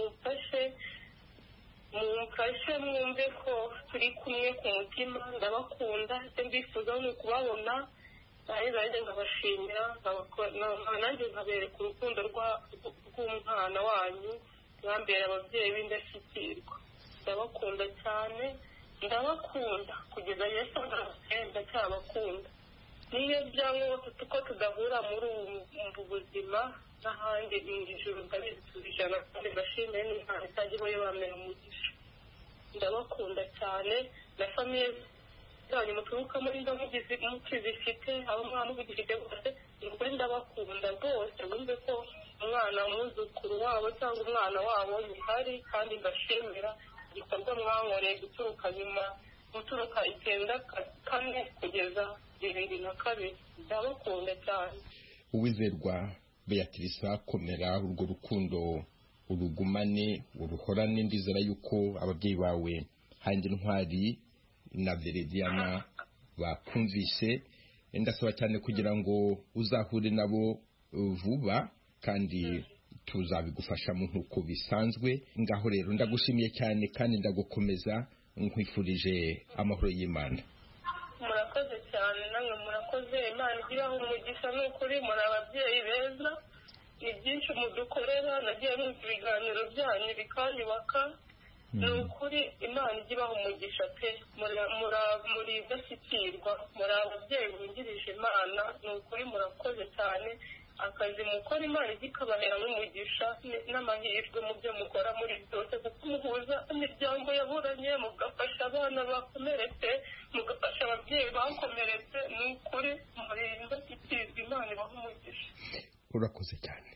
[SPEAKER 2] mumfashe mwumve ko turi kumwe ku mutima, ndabakunda. icyo mbifuza ni ukubabona nanjye nkabashimira nanjye nkabereka urukundo rw'umwana wanyu mwambera ababyeyi b'indashyikirwa. Ndabakunda cyane ndabakunda kugeza Yesu ndacyabakunda niyo byangwa tuko tudahura muri ubu buzima n'ahandi ijuru ndabizi tubijana kandi bashimire n'Imana itajya iboye bamera umugisha ndabakunda cyane na famiye zanyu muturuka muri ndo mukizifite abo mwana mugifite bose ukuri ndabakunda rwose bumve ko umwana umwuzukuru wabo cyangwa umwana wabo yihari kandi mbashimira igikorwa mwankoreye guturuka nyuma guturuka 94 kugeza 2002 ndabakunda cyane.
[SPEAKER 1] Uwizerwa Beatrice komera urwo rukundo urugumane uruhorane ndizera yuko ababyeyi bawe handi ntwari na Verediana bakumvise ndasaba cyane kugira ngo uzahure nabo vuba kandi tuzabigufashamo nkuko bisanzwe ngaho rero ndagushimiye cyane kandi ndagukomeza nkwifurije amahoro y'Imana.
[SPEAKER 2] Murakoze cyane namwe murakoze Imana ibaho umugisha n'ukuri muri ababyeyi beza ni byinshi mudukorera nagiye numva ibiganiro byanyu bikanyubaka ni ukuri Imana ibaho umugisha pe muri idashyikirwa muri ababyeyi bungirije Imana ni ukuri murakoze cyane akazi mukora Imana ikabahera n'umugisha n'amahirwe mu byo mukora muri byose kuko muhuza imiryango yaburanye mugafasha abana bakomeretse mugafasha ababyeyi bakomeretse ni ukuri muri indashyikirwa Imana ibaho umugisha.
[SPEAKER 1] Urakoze cyane.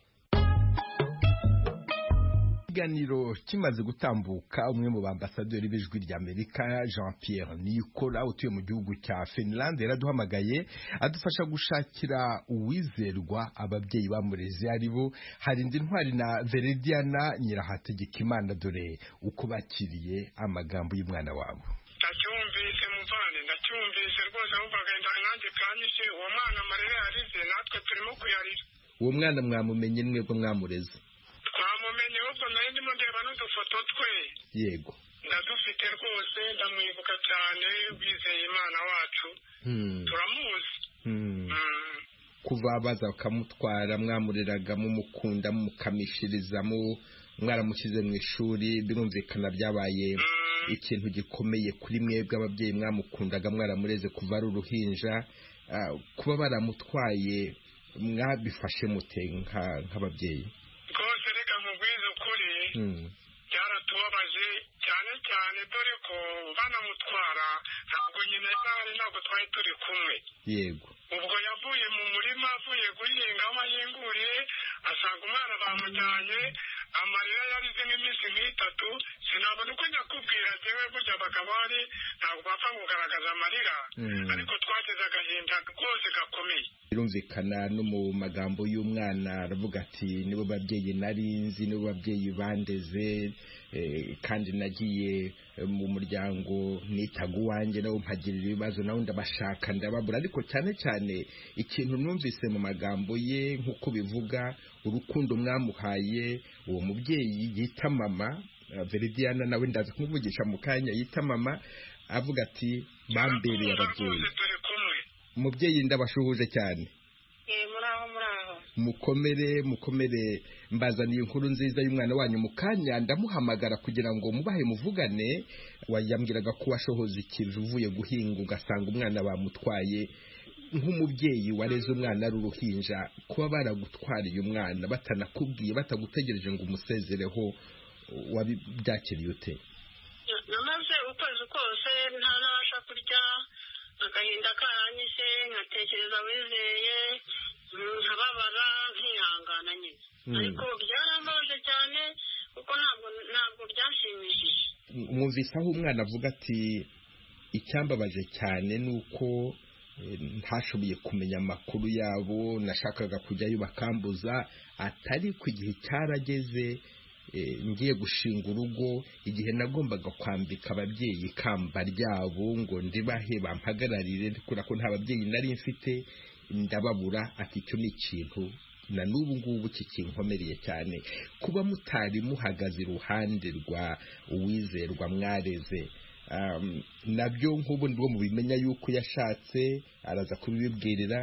[SPEAKER 1] Ikiganiro kimaze gutambuka umwe mu bambasaderi b'ijwi ry'Amerika Jean Pierre Nicola utuye mu gihugu cya Finland yaraduhamagaye adufasha gushakira Uwizerwa ababyeyi bamureze aribo Harindi Ntwari na Verediana Nyirahategekimana dore uko bakiriye amagambo y'umwana wabo.
[SPEAKER 7] Ndacyumvise muvane ndacyumvise rwose ahubwo nanjye kanyishe uwo mwana amarira yarize natwe turimo kuyarira.
[SPEAKER 1] Uwo mwana mwamumenye mwebwe mwamureze?
[SPEAKER 7] Twamumenye ahubwo nari ndimo ndeba n'udufoto twe.
[SPEAKER 1] Yego
[SPEAKER 7] ndadufite rwose ndamwibuka cyane wizeye Imana wacu turamuzi.
[SPEAKER 1] Kuva baza bakamutwara mwamureraga mumukunda mukamishiriza mwaramushyize mu ishuri birumvikana byabaye ikintu gikomeye kuri mwebwe ababyeyi mwamukundaga mwaramureze kuva ari uruhinja kuba baramutwaye mwabifashe mute nk'ababyeyi?
[SPEAKER 7] Rwose reka nkubwize ukuri byaratubabaje cyane cyane dore ko banamutwara ntabwo nyine ntabwo twari turi kumwe.
[SPEAKER 1] Yego
[SPEAKER 7] ubwo yavuye mu murima avuye guhinga aho yinguriye asanga umwana bamujyanye amarira yarize nk'iminsi nk'itatu sinabona uko nyakubwira jewe burya abagabo hari ntabwo bapfa kugaragaza amarira ariko twageze agahinda rwose gakomeye.
[SPEAKER 1] Birumvikana no mu magambo y'umwana aravuga ati nibo babyeyi nari nzi nibo babyeyi bandeze kandi nagiye mu muryango nitaga uwanjye nabo mpagirira ibibazo nawe ndabashaka ndababura ariko cyane cyane ikintu numvise mu magambo ye nk'uko bivuga urukundo mwamuhaye uwo mubyeyi yita mama Verediana nawe ndaza kumuvugisha mu kanya yita mama avuga ati bambereye ababyeyi. Umubyeyi ndabashuhuje cyane. Mukomere mbazaniye inkuru nziza y'umwana wanyu mu kanya ndamuhamagara kugira ngo mubahe muvugane. Wayambwiraga ko washohoza ikintu uvuye guhinga ugasanga umwana bamutwaye nk'umubyeyi wareze umwana ari uruhinja kuba baragutwariye umwana batanakubwiye batagutegereje ngo umusezereho wabyakiriye ute?
[SPEAKER 2] Namaze ukwezi kose nta nabasha kurya agahinda karanyise nkatekereza wizeye nkababara nkihangana nyine ariko byarambabaje cyane kuko ntabwo byashimishije.
[SPEAKER 1] Mwumvise aho umwana avuga ati icyambabaje cyane nuko ntashoboye kumenya amakuru yabo nashakaga kujyayo bakambuza atari ku gihe cyarageze ngiye gushinga urugo igihe nagombaga kwambika ababyeyi ikamba ryabo ngo ndibahe bampagararire kubera ko nta babyeyi nari mfite ndababura ati icyo ni ikintu na n'ubu ngubu kikinkomereye cyane kuba mutari muhagaze iruhande rwa Uwizerwa mwareze nabyo nk'ubu ndwo mubimenya yuko yashatse araza kubibwirira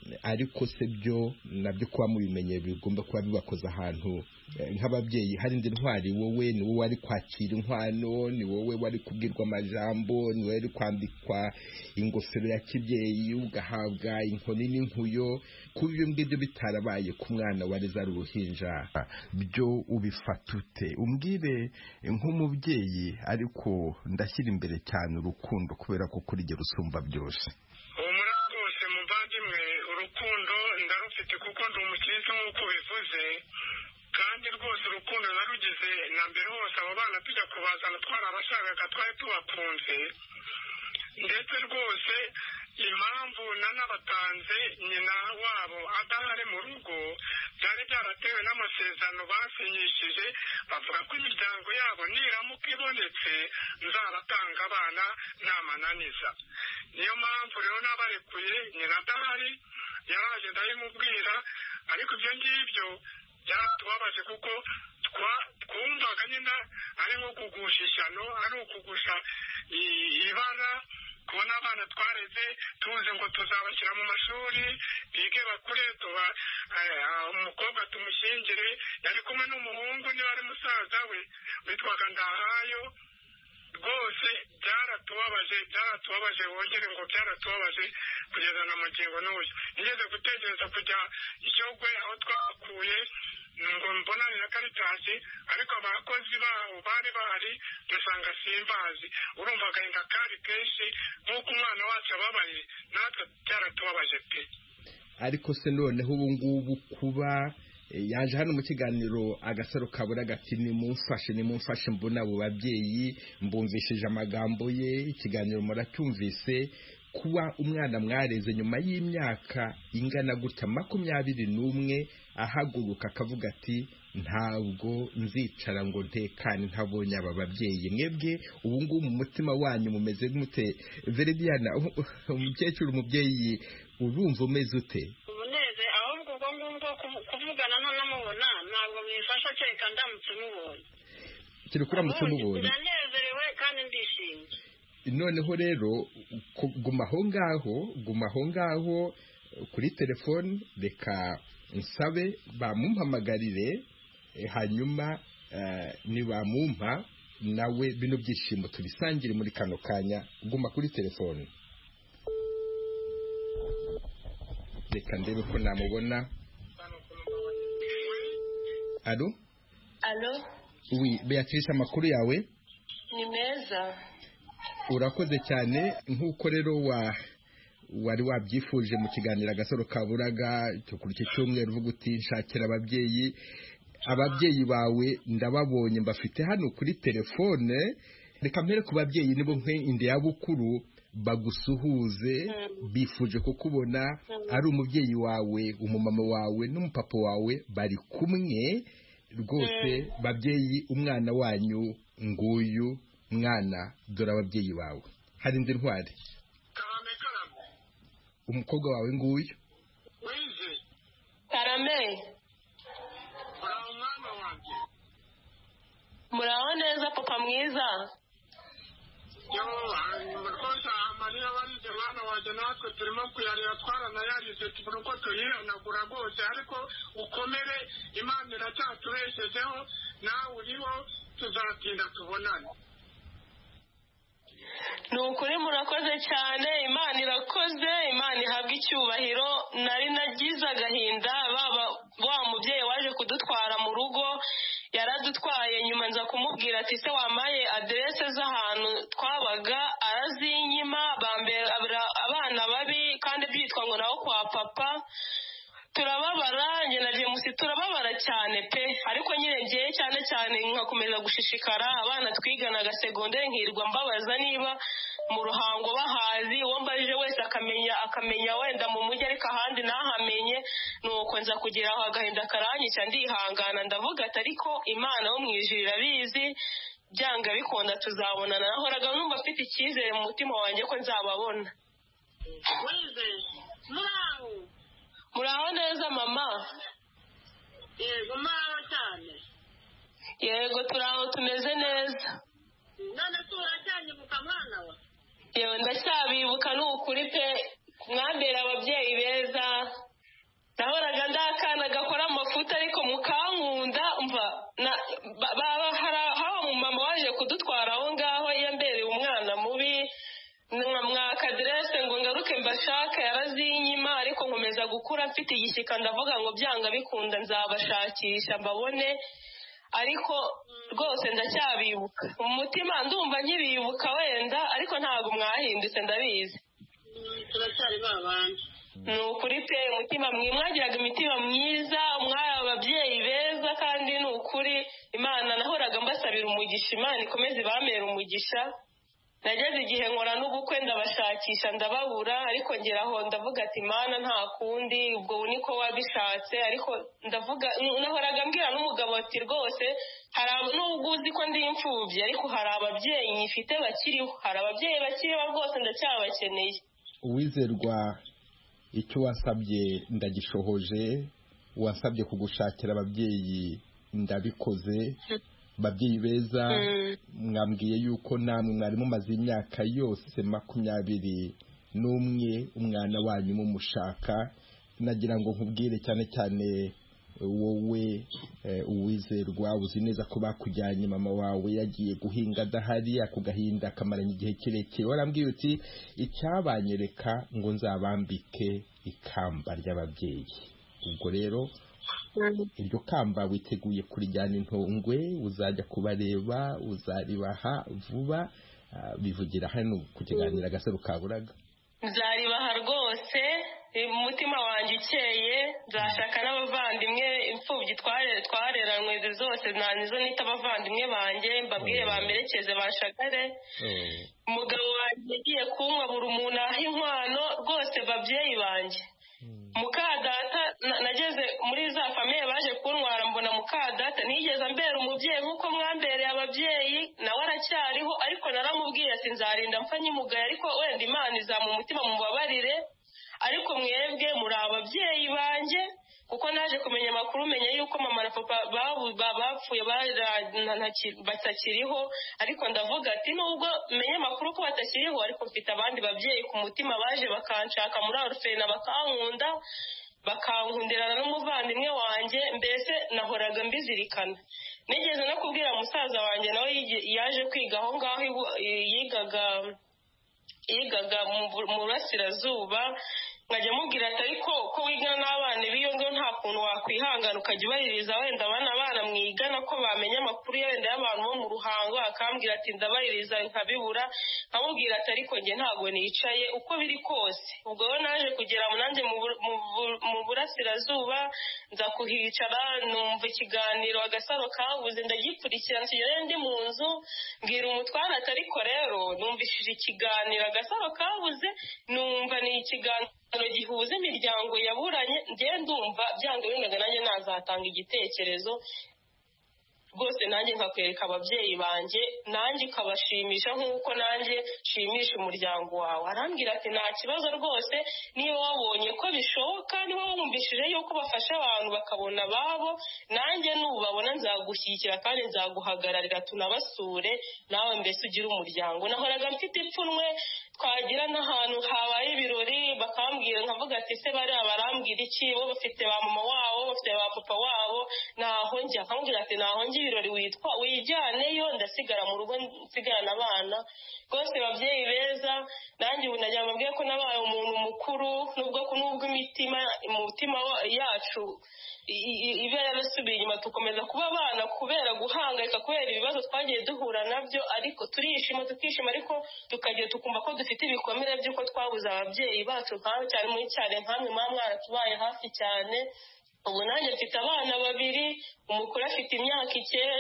[SPEAKER 1] ariko se byo nabyo kuba mubimenye bigomba kuba bibakoze ahantu nk'ababyeyi. hari indi ntwari, wowe ni wowe wari kwakira inkwano, ni wowe wari kubwirwa amajambo, ni wowe wari kwambikwa ingofero ya kibyeyi ugahabwa inkoni n'inkuyo. kuba ibyo ngibyo bitarabaye ku mwana wareze ari uruhinja, byo ubifata ute? umbwire nk'umubyeyi, ariko ndashyira imbere cyane urukundo kubera ko kuri jye rusumba byose.
[SPEAKER 7] humura rwose muvandimwe, urukundo ndarufite kuko ndi umukristo nk'uko bivuze, kandi rwose urukundo narugize na mbere hose. abo bana tujya kubazana twarabashakaga, twari tubakunze, ndetse rwose impamvu nanabatanze nyina wabo adahari mu rugo byari byaratewe n'amasezerano basinyishije, bavuga ko imiryango yabo niramuka ibonetse nzabatanga abana nta mananiza. niyo mpamvu rero nabarekuye, nyina adahari yaraje ndabimubwira, ariko ibyo ngibyo byatubabaje kuko twumvaga nyine ari nko kugusha ishyano, ari ukugusha ibara, kubona abana twareze tuzi ngo tuzabashyira mu mashuri bige bakure, umukobwa tumushyingire. yari kumwe n'umuhungu niba ari musaza we witwaga Ndahayo. rwose byaratubabaje wongere ngo byaratubabaje kugeza na magingo n'uyu. nigeze gutegereza kujya Ishyogwe aho twakuye ngo mbonane na Karitasi, ariko abakozi baho bari bahari dusanga simbazi. urumva agahinda kari kenshi nk'uko umwana wacu ababaye, natwe byaratubabaje pe.
[SPEAKER 1] ariko se noneho ubu ngubu kuba yaje hano mu kiganiro Agasaro Kabura gati nimumfashe mbona abo babyeyi, mbumvishije amagambo ye, ikiganiro muracyumvise, kuba umwana mwareze nyuma y'imyaka ingana gutya 21 ahaguruka akavuga ati ntabwo nzicara ngo ntekane ntabonye aba babyeyi. mwebwe ubu ngubu mu mutima wanyu mumeze mute? Veridiana, umukecuru, umubyeyi, urumva umeze ute?
[SPEAKER 2] umuneze ahubwo ubwo ngubwo kuvugana n'amubona ntabwo bifasha, cyeka ndamutse mubonye.
[SPEAKER 1] kiri kuramutse mubonye
[SPEAKER 2] ndanezerewe kandi ndishimye.
[SPEAKER 1] noneho rero guma aho ngaho kuri telefone, reka nsabe bamumpamagarire, hanyuma nibamumpa nawe bino byishimo tubisangire muri kano kanya. guma kuri telefone, reka ndebe ko namubona. Alo? Oui, Beatrice, amakuru yawe?
[SPEAKER 6] Ni meza.
[SPEAKER 1] Urakoze cyane. nk'uko rero wari wabyifuje mu kiganiro Agasaro Kaburaga cyo kuri iki cyumweru, uvuga uti nshakira ababyeyi bawe ndababonye, mbafite hano kuri telefone. reka mpere ku babyeyi nibo nk'indi y'abukuru bagusuhuze, bifuje kukubona. ari umubyeyi wawe, umumama wawe n'umupapa wawe bari kumwe rwose. babyeyi, umwana wanyu nguyu, mwana dore ababyeyi bawe. hari indi ntwari, umukobwa wawe nguyu.
[SPEAKER 6] Karame, muraho neza papa mwiza?
[SPEAKER 7] rwose amarira barije mwana wanjye, natwe turimo kuyarira, twaranayarize tubura uko tuyihanagura rwose, ariko ukomere, Imana iracyatubeshejeho, nawe uriho, tuzatinda tubonane.
[SPEAKER 6] Ni ukuri murakoze cyane, Imana irakoze, Imana ihabwa icyubahiro. nari nagize agahinda, wa mubyeyi waje kudutwara mu rugo yaradutwaye, nyuma nza kumubwira ati se wamaye adresse z'ahantu twabaga, arazinyima, bambera abana babi kandi byitwa ngo naho kwa papa. turababara, njye na James turababara cyane pe, ariko nyine ngiye cyane nkakomeza gushishikara. abana twiganaga segonderi nkirwa mbabaza niba mu Ruhango bahazi, uwo mbajije wese akamenya wenda mu mujyi, ariko ahandi ntahamenye. nuko nza kugira aho agahinda karanyica, ndihangana, ndavuga ati ariko Imana yo mu ijuru irabizi, byanga bikunda tuzabonana. nahoraga numva afite icyizere mu mutima wanjye ko nzababona. Muraho neza mama?
[SPEAKER 2] Yego muraho cyane.
[SPEAKER 6] Yego turaho tumeze neza.
[SPEAKER 2] none turacyanyibuka mwana wa?
[SPEAKER 6] Yewe ndacyabibuka, ni ukuri pe, mwambera ababyeyi beza, nahoraga ndakana gakora amafuta ariko mukankunda umva haba mu mama waje kudutwara aho ngaho yambereye umwana mubi mwaka aderese ngo ngaruke mbashaka yarazinyima ariko nkomeza gukura mfite igishyika ndavuga ngo byanga bikunda nzabashakisha mbabone ariko rwose ndacyabibuka umutima ndumva nkibibuka wenda ariko ntabwo mwahindutse ndabizi
[SPEAKER 2] turacyari babana
[SPEAKER 6] ni ukuri pe umutima mwagiraga imitima myiza mwari ababyeyi beza kandi ni ukuri Imana nahoraga mbasabira umugisha Imana ikomeze ibamere umugisha nageze igihe nkora n'ubukwe ndabashakisha ndababura ariko ngeraho ndavuga ati Imana nta kundi ubwo niko wabishatse ariko ndavuga nahoraga mbwira n'umugabo ati rwose hari n'ubwo uzi ko ndi imfubyi ariko hari ababyeyi nyifite bakiriho hari ababyeyi bakiriho rwose ndacyabakeneye.
[SPEAKER 1] Uwizerwa icyo wasabye ndagishohoje wasabye kugushakira ababyeyi ndabikoze babyeyi beza mwambwiye yuko namwe mwari mumaze imyaka yose 21 umwana wanyu mumushaka nagira ngo nkubwire cyane cyane wowe Uwizerwa uzi neza ko bakujyanye mama wawe yagiye guhinga adahari akugahinda kamaranye igihe kirekire warambwiye uti icyabanyereka ngo nzabambike ikamba ry'ababyeyi ubwo rero iryo kamba witeguye kurijyana intongwe uzajya kubareba uzaribaha vuba bivugira hano kukiganira Agasaro Kaburaga
[SPEAKER 6] nzaribaha rwose umutima wanjye ukeye nzashaka n'abavandimwe imfubyi twareranwe zose nizo nita abavandimwe banjye mbabwire bamerekeze bashagare umugabo wanjye yagiye kunywa buri umuntu aha inkwano rwose babyeyi banjye mukadata nageze muri za famiye baje kuntwara mbona mukadata nigeze mbera umubyeyi nk'uko mwambereye ababyeyi nawe aracyariho ariko naramubwiye ati nzarinda mpfa nyimugaye ariko wenda Imana izamu umutima mubabarire ariko mwebwe muri ababyeyi banjye kuko naje kumenya amakuru menya yuko mama na papa bapfuye batakiriho ariko ndavuga ati nubwo menye amakuru ko batakiriho ariko mfite abandi babyeyi ku mutima baje bakanshaka muri orufena bakankunda bakankundirana n'umuvandimwe wanjye mbese nahoraga mbizirikana nigeze no kubwira musaza wanjye nawe yaje kwiga aho ngaho yigaga mu burasirazuba nkajya mubwira ati ariko ko wigana n'abana b'iyo ngo nta kuntu wakwihangana ukajya ubaririza wenda abana mwigana ko bamenya amakuru wenda y'abantu bo mu Ruhango akambwira ati ndabaririza nkabibura nkamubwira ati ariko njye ntabwo nicaye uko biri kose ubwo rero naje kugera nanjye mu burasirazuba nza kuhicara numva ikiganiro Agasaro Kabuze ndagikurikirana kigere ndi mu nzu mbwira umutwara ati ariko rero numvishije ikiganiro Agasaro Kabuze numva ni ikiganiro gihuza imiryango yaburanye njye ndumva byanga bimeze nanjye nazatanga igitekerezo rwose nanjye nkakwereka ababyeyi banjye nanjye kabashimisha nk'uko nanjye nshimisha umuryango wawe arambwira ati nta kibazo rwose niyo wabonye ko bishoboka niba wumvishije yuko bafasha abantu bakabona ababo nanjye nubabona nzagushyigikira kandi nzaguhagararira tunabasure nawe mbese ugire umuryango nahoraga mfite ipfunwe twagira n'ahantu habaye ibirori bakambwira nkavuga ati se bari abarambwira iki bo bafite ba mama wabo bafite ba papa wabo naho njya nkambwira ati naho njya ibirori witwa wijyaneyo ndasigara mu rugo nsigarana abana rwose babyeyi beza nanjye ubu nagira mbabwiye ko nabaye umuntu mukuru nubwo imitima yacu iba yarasubiye inyuma tukomeza kuba abana kubera guhangayika kubera ibibazo twagiye duhura nabyo ariko turishima tukishima ariko tukagenda tukumva ko dufite ibikomere by'uko twabuze ababyeyi bacu cyane muri cyane nkamwe mwaratubaye hafi cyane ubu nanjye mfite abana 2 umukuru afite imyaka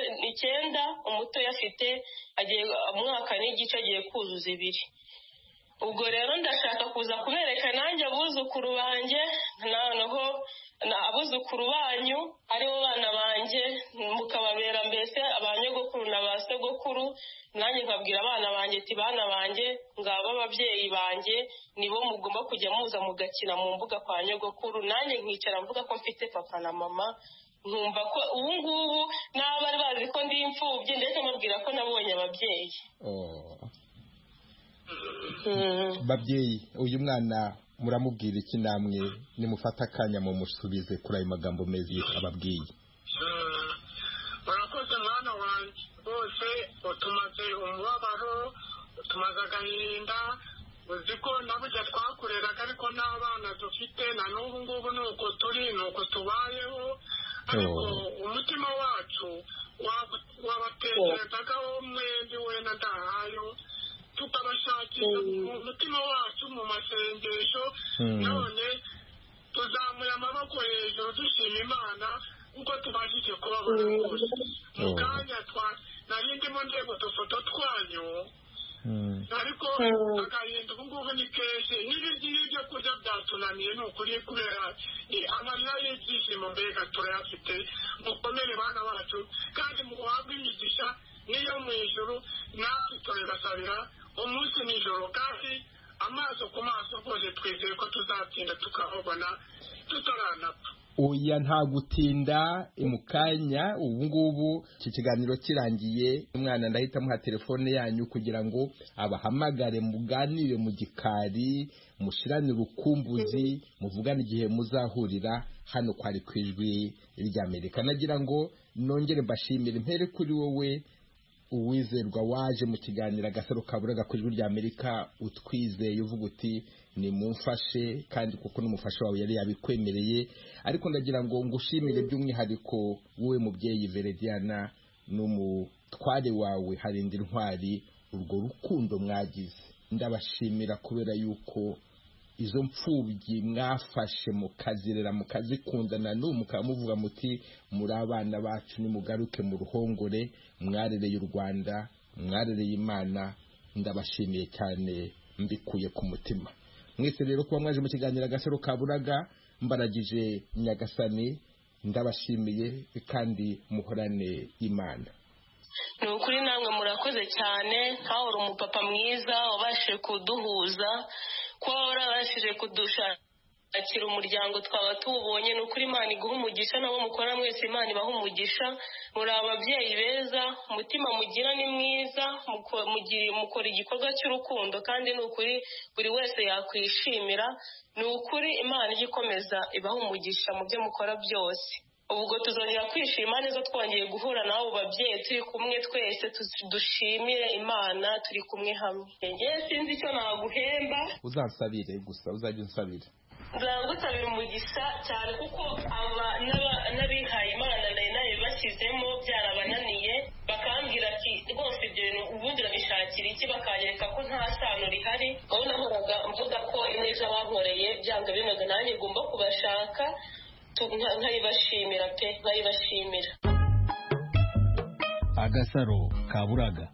[SPEAKER 6] 9 umutoya afite umwaka n'igice agiye kuzuza 2 ubwo rero ndashaka kuza kubereka nanjye abuzukuru banjye noneho abuzukuru banyu aribo bana banjye mukababera mbese abanyogokuru na ba sogokuru nanjye nkabwira abana banjye ati bana banjye ngaba ababyeyi banjye nibo mugomba kujya muza mugakina mu mbuga kwa nyogokuru nanjye nkicara mvuga ko mfite papa na mama nkumva ko ubu ngubu n'abari bazi ko ndi imfubyi ndetse mubwira ko nabonye ababyeyi
[SPEAKER 1] babyeyi uyu mwana muramubwira iki namwe nimufata akanya mu musubize kuri ayo magambo meza ababwiye?
[SPEAKER 7] Urakoze mwana wanjye rwose, utumaze umubabaro, utumaze agahinda, uzi ko naburya twakureraga ariko n'abana dufite na n'ubu ngubu ni uko turi, ni uko tubayeho, ariko umutima wacu wabatekerezagaho mwembi we na Ndahayo, tukabashakisha mu mutima wacu mu masengesho, none tuzamuye amaboko hejuru dushima Imana kuko tubashije kubabona rwose. Mu kanya nari ndimo ndeba udufoto twanyu, ariko agahinda ubu ngubu ni kenshi, n'ibyo kurya byatunaniye ni ukuri, kubera amarira y'ibyishimo mbega turayafite. Mukomere bana bacu kandi muhabwe imigisha niyo mu ijuru, natwe turabasabira umunsi n'ijoro, kandi amaso ku maso rwose twizeye ko tuzatinda tukababona tutaranapfa.
[SPEAKER 1] Oya, nta gutinda mu kanya. Ubu ngubu iki kiganiro kirangiye, umwana ndahita muha telefone yanyu kugira ngo abahamagare, muganire mu gikari, mushirane urukumbuzi, muvugane igihe muzahurira hano kwari ku Ijwi ry'Amerika. Nagira ngo nongere mbashimire, mpere kuri wowe Uwizerwa waje mu kiganiro Agasaro Kaburaga ku Ijwi ry'Amerika, utwizeye uvuga uti nimumfashe, kandi kuko n'umufasha wawe yari yabikwemereye. Ariko ndagira ngo ngushimire by'umwihariko wowe mubyeyi Verediana n'umutware wawe Harindira Intwari, urwo rukundo mwagize. Ndabashimira kubera yuko izo mfubyi mwafashe mukazirera, mukazikundana, n'ubu mukaba muvuga muti muri abana bacu, nimugaruke mu ruhongore, mwarereye u Rwanda, mwarereye Imana. Ndabashimiye cyane mbikuye ku mutima. Mwese rero kuba mwaje mu kiganiro Agasaro Kaburaga, mbaragije Nyagasani, ndabashimiye kandi muhorane Imana.
[SPEAKER 6] Ni ukuri namwe murakoze cyane, nkahora umupapa mwiza wabashije kuduhuza, kuba warabashije kudushakira umuryango twaba tuwubonye. Ni ukuri Imana iguha umugisha, nabo mukora mwese Imana ibaha umugisha. Muri ababyeyi beza, umutima mugira ni mwiza, mukora igikorwa cy'urukundo, kandi ni ukuri buri wese yakwishimira. Ni ukuri Imana ijya ikomeza ibaha umugisha mu byo mukora byose. Ubwo tuzongera kwishima neza twongeye guhura n'abo babyeyi turi kumwe twese, dushimire Imana turi kumwe hamwe. Ngewe sinzi icyo naguhemba.
[SPEAKER 1] Uzansabire gusa, uzajya unsabira.
[SPEAKER 6] Nzagusabira umugisha cyane, kuko n'abihaye Imana nari bashyizemo byarabananiye, bakambwira ati rwose ibyo bintu ubundi urabishakira iki, bakanyereka ko nta sano rihari. aho nahoraga mvuga ko ineza bankoreye byanga binoga nanjye ngomba kubashaka, nkayibashimira pe, nkayibashimira.
[SPEAKER 8] Agasaro Kaburaga.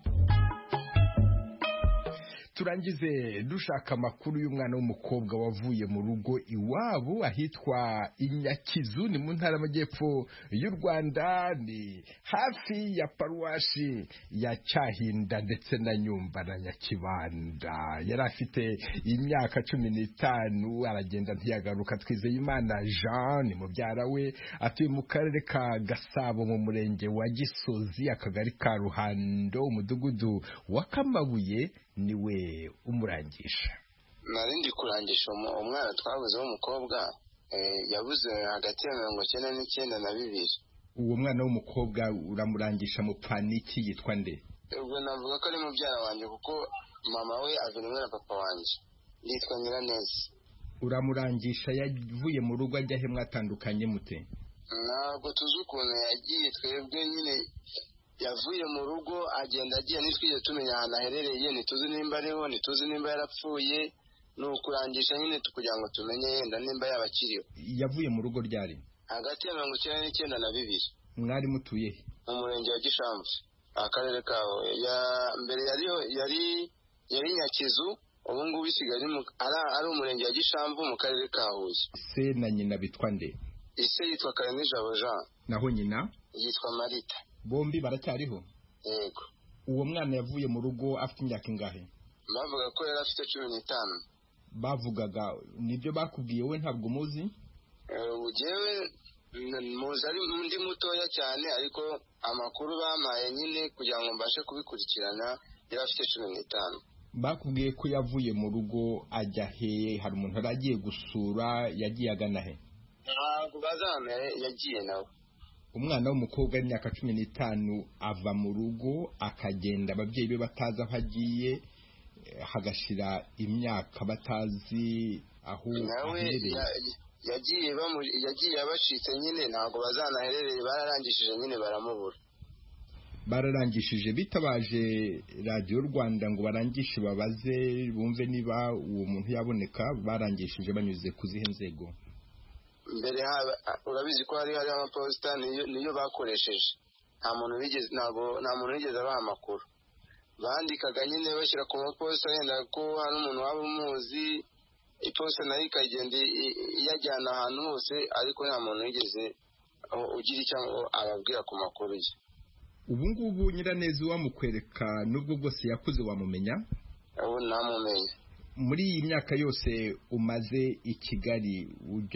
[SPEAKER 1] Turangize dushaka amakuru y'umwana w'umukobwa wavuye mu rugo iwabo ahitwa Inyakizu, ni mu ntara y'Amajyepfo y'u Rwanda, ni hafi ya paruwashi ya Cyahinda ndetse na Nyumba na Nyakibanda. Yari afite imyaka 15, aragenda ntiyagaruka. Twizeyimana Jean ni mubyara we, atuye mu karere ka Gasabo mu murenge wa Gisozi, akagari ka Ruhando, umudugudu wa Kamabuye, niwe umurangisha.
[SPEAKER 9] Narindi kurangisha umwana twabuze w'umukobwa, yabuze hagati ya 1999 na 2000.
[SPEAKER 1] Uwo mwana w'umukobwa uramurangisha mu paniki, yitwa nde?
[SPEAKER 9] Ubwo navuga ko ari mubyara wanjye, kuko mama we azirumwe na papa wanjye, yitwa Nyiraneza.
[SPEAKER 1] Uramurangisha yavuye mu rugo ajya he, mwatandukanye mute?
[SPEAKER 9] Ntabwo tuzi ukuntu yagiye, twebwe nyine yavuye mu rugo agenda agiye, nitwije tumenya ahantu aherereye, ntituzi nimba ariho, ntituzi nimba yarapfuye. Ni ukurangisha nyine kugira ngo tumenye yenda nimba yabakiriho.
[SPEAKER 1] Yavuye mu rugo ryari?
[SPEAKER 9] Hagati ya 1999 na 2000.
[SPEAKER 1] Mwari mutuye he?
[SPEAKER 9] Mu murenge wa Gishamvu, akarere kaho. Mbere yari Nyakizu, ubu ngubu isigaye ari umurenge wa Gishamvu mu karere ka Huye.
[SPEAKER 1] Se na nyina bitwa nde?
[SPEAKER 9] Ise yitwa Karenijabo Jean.
[SPEAKER 1] Naho nyina
[SPEAKER 9] yitwa Marita.
[SPEAKER 1] Bombi baracyariho?
[SPEAKER 9] Yego.
[SPEAKER 1] Uwo mwana yavuye mu rugo afite imyaka ingahe?
[SPEAKER 9] Bavuga ko yari afite 15.
[SPEAKER 1] Bavugaga nibyo bakubwiye, we ntabwo muzi?
[SPEAKER 9] Ujewe muzi ari ndi mutoya cyane, ariko amakuru bamaye nyine kugira ngo mbashe kubikurikirana, yari afite 15.
[SPEAKER 1] bakubwiye ko yavuye mu rugo ajya he? Hari umuntu aragiye gusura, yagiye agana he?
[SPEAKER 9] ntabwo bazana yagiye nawe.
[SPEAKER 1] Umwana w'umukobwa w'imyaka 15 ava mu rugo akagenda, ababyeyi be batazi aho agiye, hagashira imyaka batazi aho aherereye.
[SPEAKER 9] yagiye abashitse nyine, ntabwo bazanaherereye, bararangishije nyine baramubura.
[SPEAKER 1] Bararangishije, bitabaje Radio Rwanda ngo barangishe babaze bumve niba uwo muntu yaboneka. Barangishije banyuze kuzihe nzego?
[SPEAKER 9] Mbere urabizi ko hari amaposita niyo bakoresheje, nta muntu wigeze abaha amakuru. Bandikaga nyine bashyira ku maposita yenda ko hari umuntu waba umuzi, iposita nayo ikagenda iyajyana ahantu hose, ariko nta muntu wigeze ugira icyo ababwira ku makuru ye.
[SPEAKER 1] Ubu ngubu Nyiraneza wamukwereka nubwo bwose yakuze wamumenya?
[SPEAKER 9] Ubu namumenya.
[SPEAKER 1] Muri iyi myaka yose umaze i Kigali,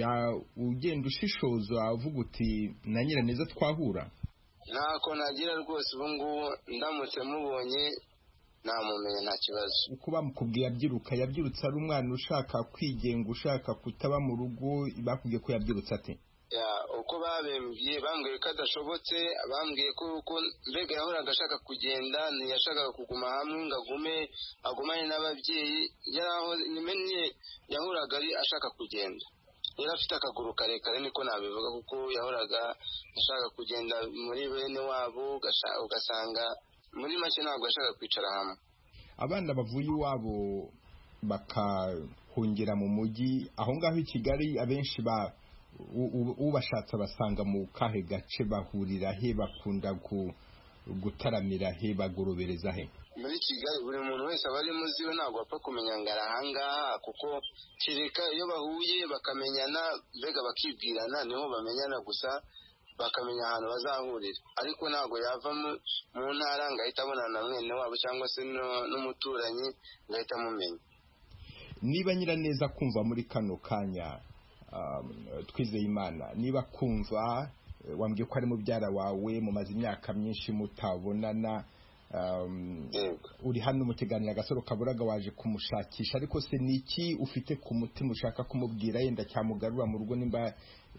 [SPEAKER 1] ugenda ushishoza uvuga uti na Nyiraneza twahura?
[SPEAKER 9] Ntako nagira rwose, ubu ngubu ndamutse mubonye namumenya nta kibazo.
[SPEAKER 1] Uko bamukubwiye yabyirutse ari umwana ushaka kwigenga, ushaka kutaba mu rugo, bakubwiye ko yabyirutse ate?
[SPEAKER 9] Uko babembye bambwiye ko adashobotse, bambwiye ko mbega yahoraga ashaka kugenda, ntiyashakaga kuguma hamwe ngo agumane n'ababyeyi. Yaraho nimenye yahoraga ari ashaka kugenda, yari afite akaguru karekare niko nabivuga, kuko yahoraga ashaka kugenda muri bene wabo, ugasanga muri make ntabwo ashaka kwicara hamwe.
[SPEAKER 1] Abana bavuye iwabo bakahungira mu mujyi, aho ngaho i Kigali abenshi ubashatse basanga mu kahe gace, bahurira he, bakunda gutaramira he, bagorobereza he?
[SPEAKER 9] Muri Kigali buri muntu wese aba ari muziwe, ntabwo bapfa kumenya ngo arahangaha, kuko kereka iyo bahuye bakamenyana, mbega bakibwirana, niho bamenyana gusa, bakamenya ahantu bazahurira. Ariko ntabwo yava mu ntara ngo ahita abonana na mwene wabo cyangwa se n'umuturanyi ngo ahita amumenya.
[SPEAKER 1] Niba Nyiraneza kumva muri kano kanya, Twizeyimana, niba kumva, wambwiye ko ari mubyara wawe, mumaze imyaka myinshi mutabonana, uri hano mu kiganiro Agasaro Kaburaga waje kumushakisha, ariko se niki ufite ku mutima ushaka kumubwira yenda cyamugarura mu rugo? Nimba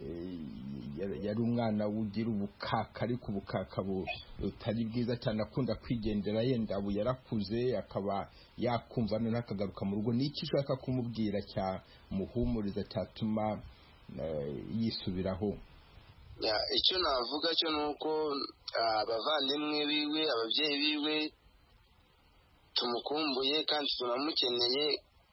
[SPEAKER 1] yari umwana ugira ubukaka, ariko ubukaka butari bwiza cyane, akunda kwigendera, yenda ubu yarakuze akaba yakumva none akagaruka mu rugo, niki ushaka kumubwira cyamuhumuriza, cyatuma yisubiraho?
[SPEAKER 9] Icyo navuga cyo nuko abavandimwe biwe, ababyeyi biwe tumukumbuye kandi tunamukeneye.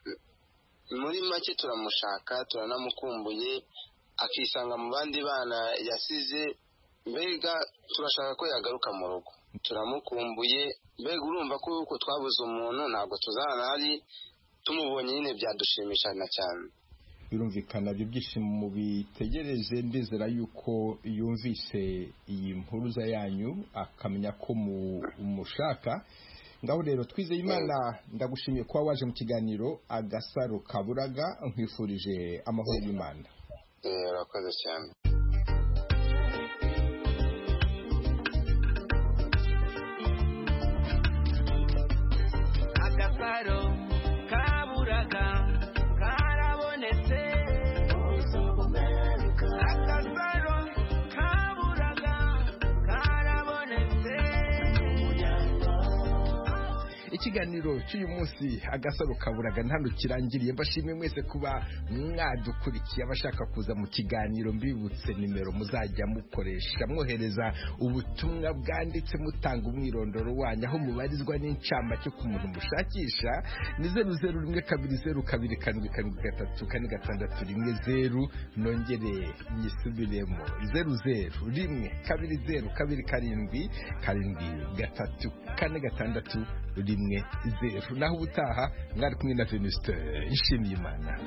[SPEAKER 9] Muri make turamushaka, turanamukumbuye, akisanga mu bandi bana yasize. Mbega turashaka ko yagaruka mu rugo, turamukumbuye. Mbega urumva ko uko twabuze umuntu ntabwo tuzana hari, tumubonye nyine byadushimisha cyane.
[SPEAKER 1] Birumvikana, ibyo byishimo bitegereje. Ndizera yuko yumvise iyi mpuruza yanyu akamenya ko umushaka. Ngaho rero Twizeyimana, ndagushimiye kuba waje mu kiganiro Agasaro Kaburaga, nkwifurije amahoro y'Imana.
[SPEAKER 9] Urakoze cyane.
[SPEAKER 4] Agasaro Kaburaga karabonetse, Agasaro Kaburaga karabonetse.
[SPEAKER 1] Ikiganiro cy'uyu munsi Agasaro Kaburaga ntano kirangiriye. Mbashimye mwese kuba mwadukurikiye. Abashaka kuza mu kiganiro, mbibutse nimero muzajya mukoresha mwohereza ubutumwa bwanditse mutanga umwirondoro wanyu, aho mubarizwa n'incamake ku muntu mushakisha. Ni 0012072734610. Nongere nyisubiremo 0012072734610. Naho ubutaha mwari kumwe na Venuste Nshimiyimana.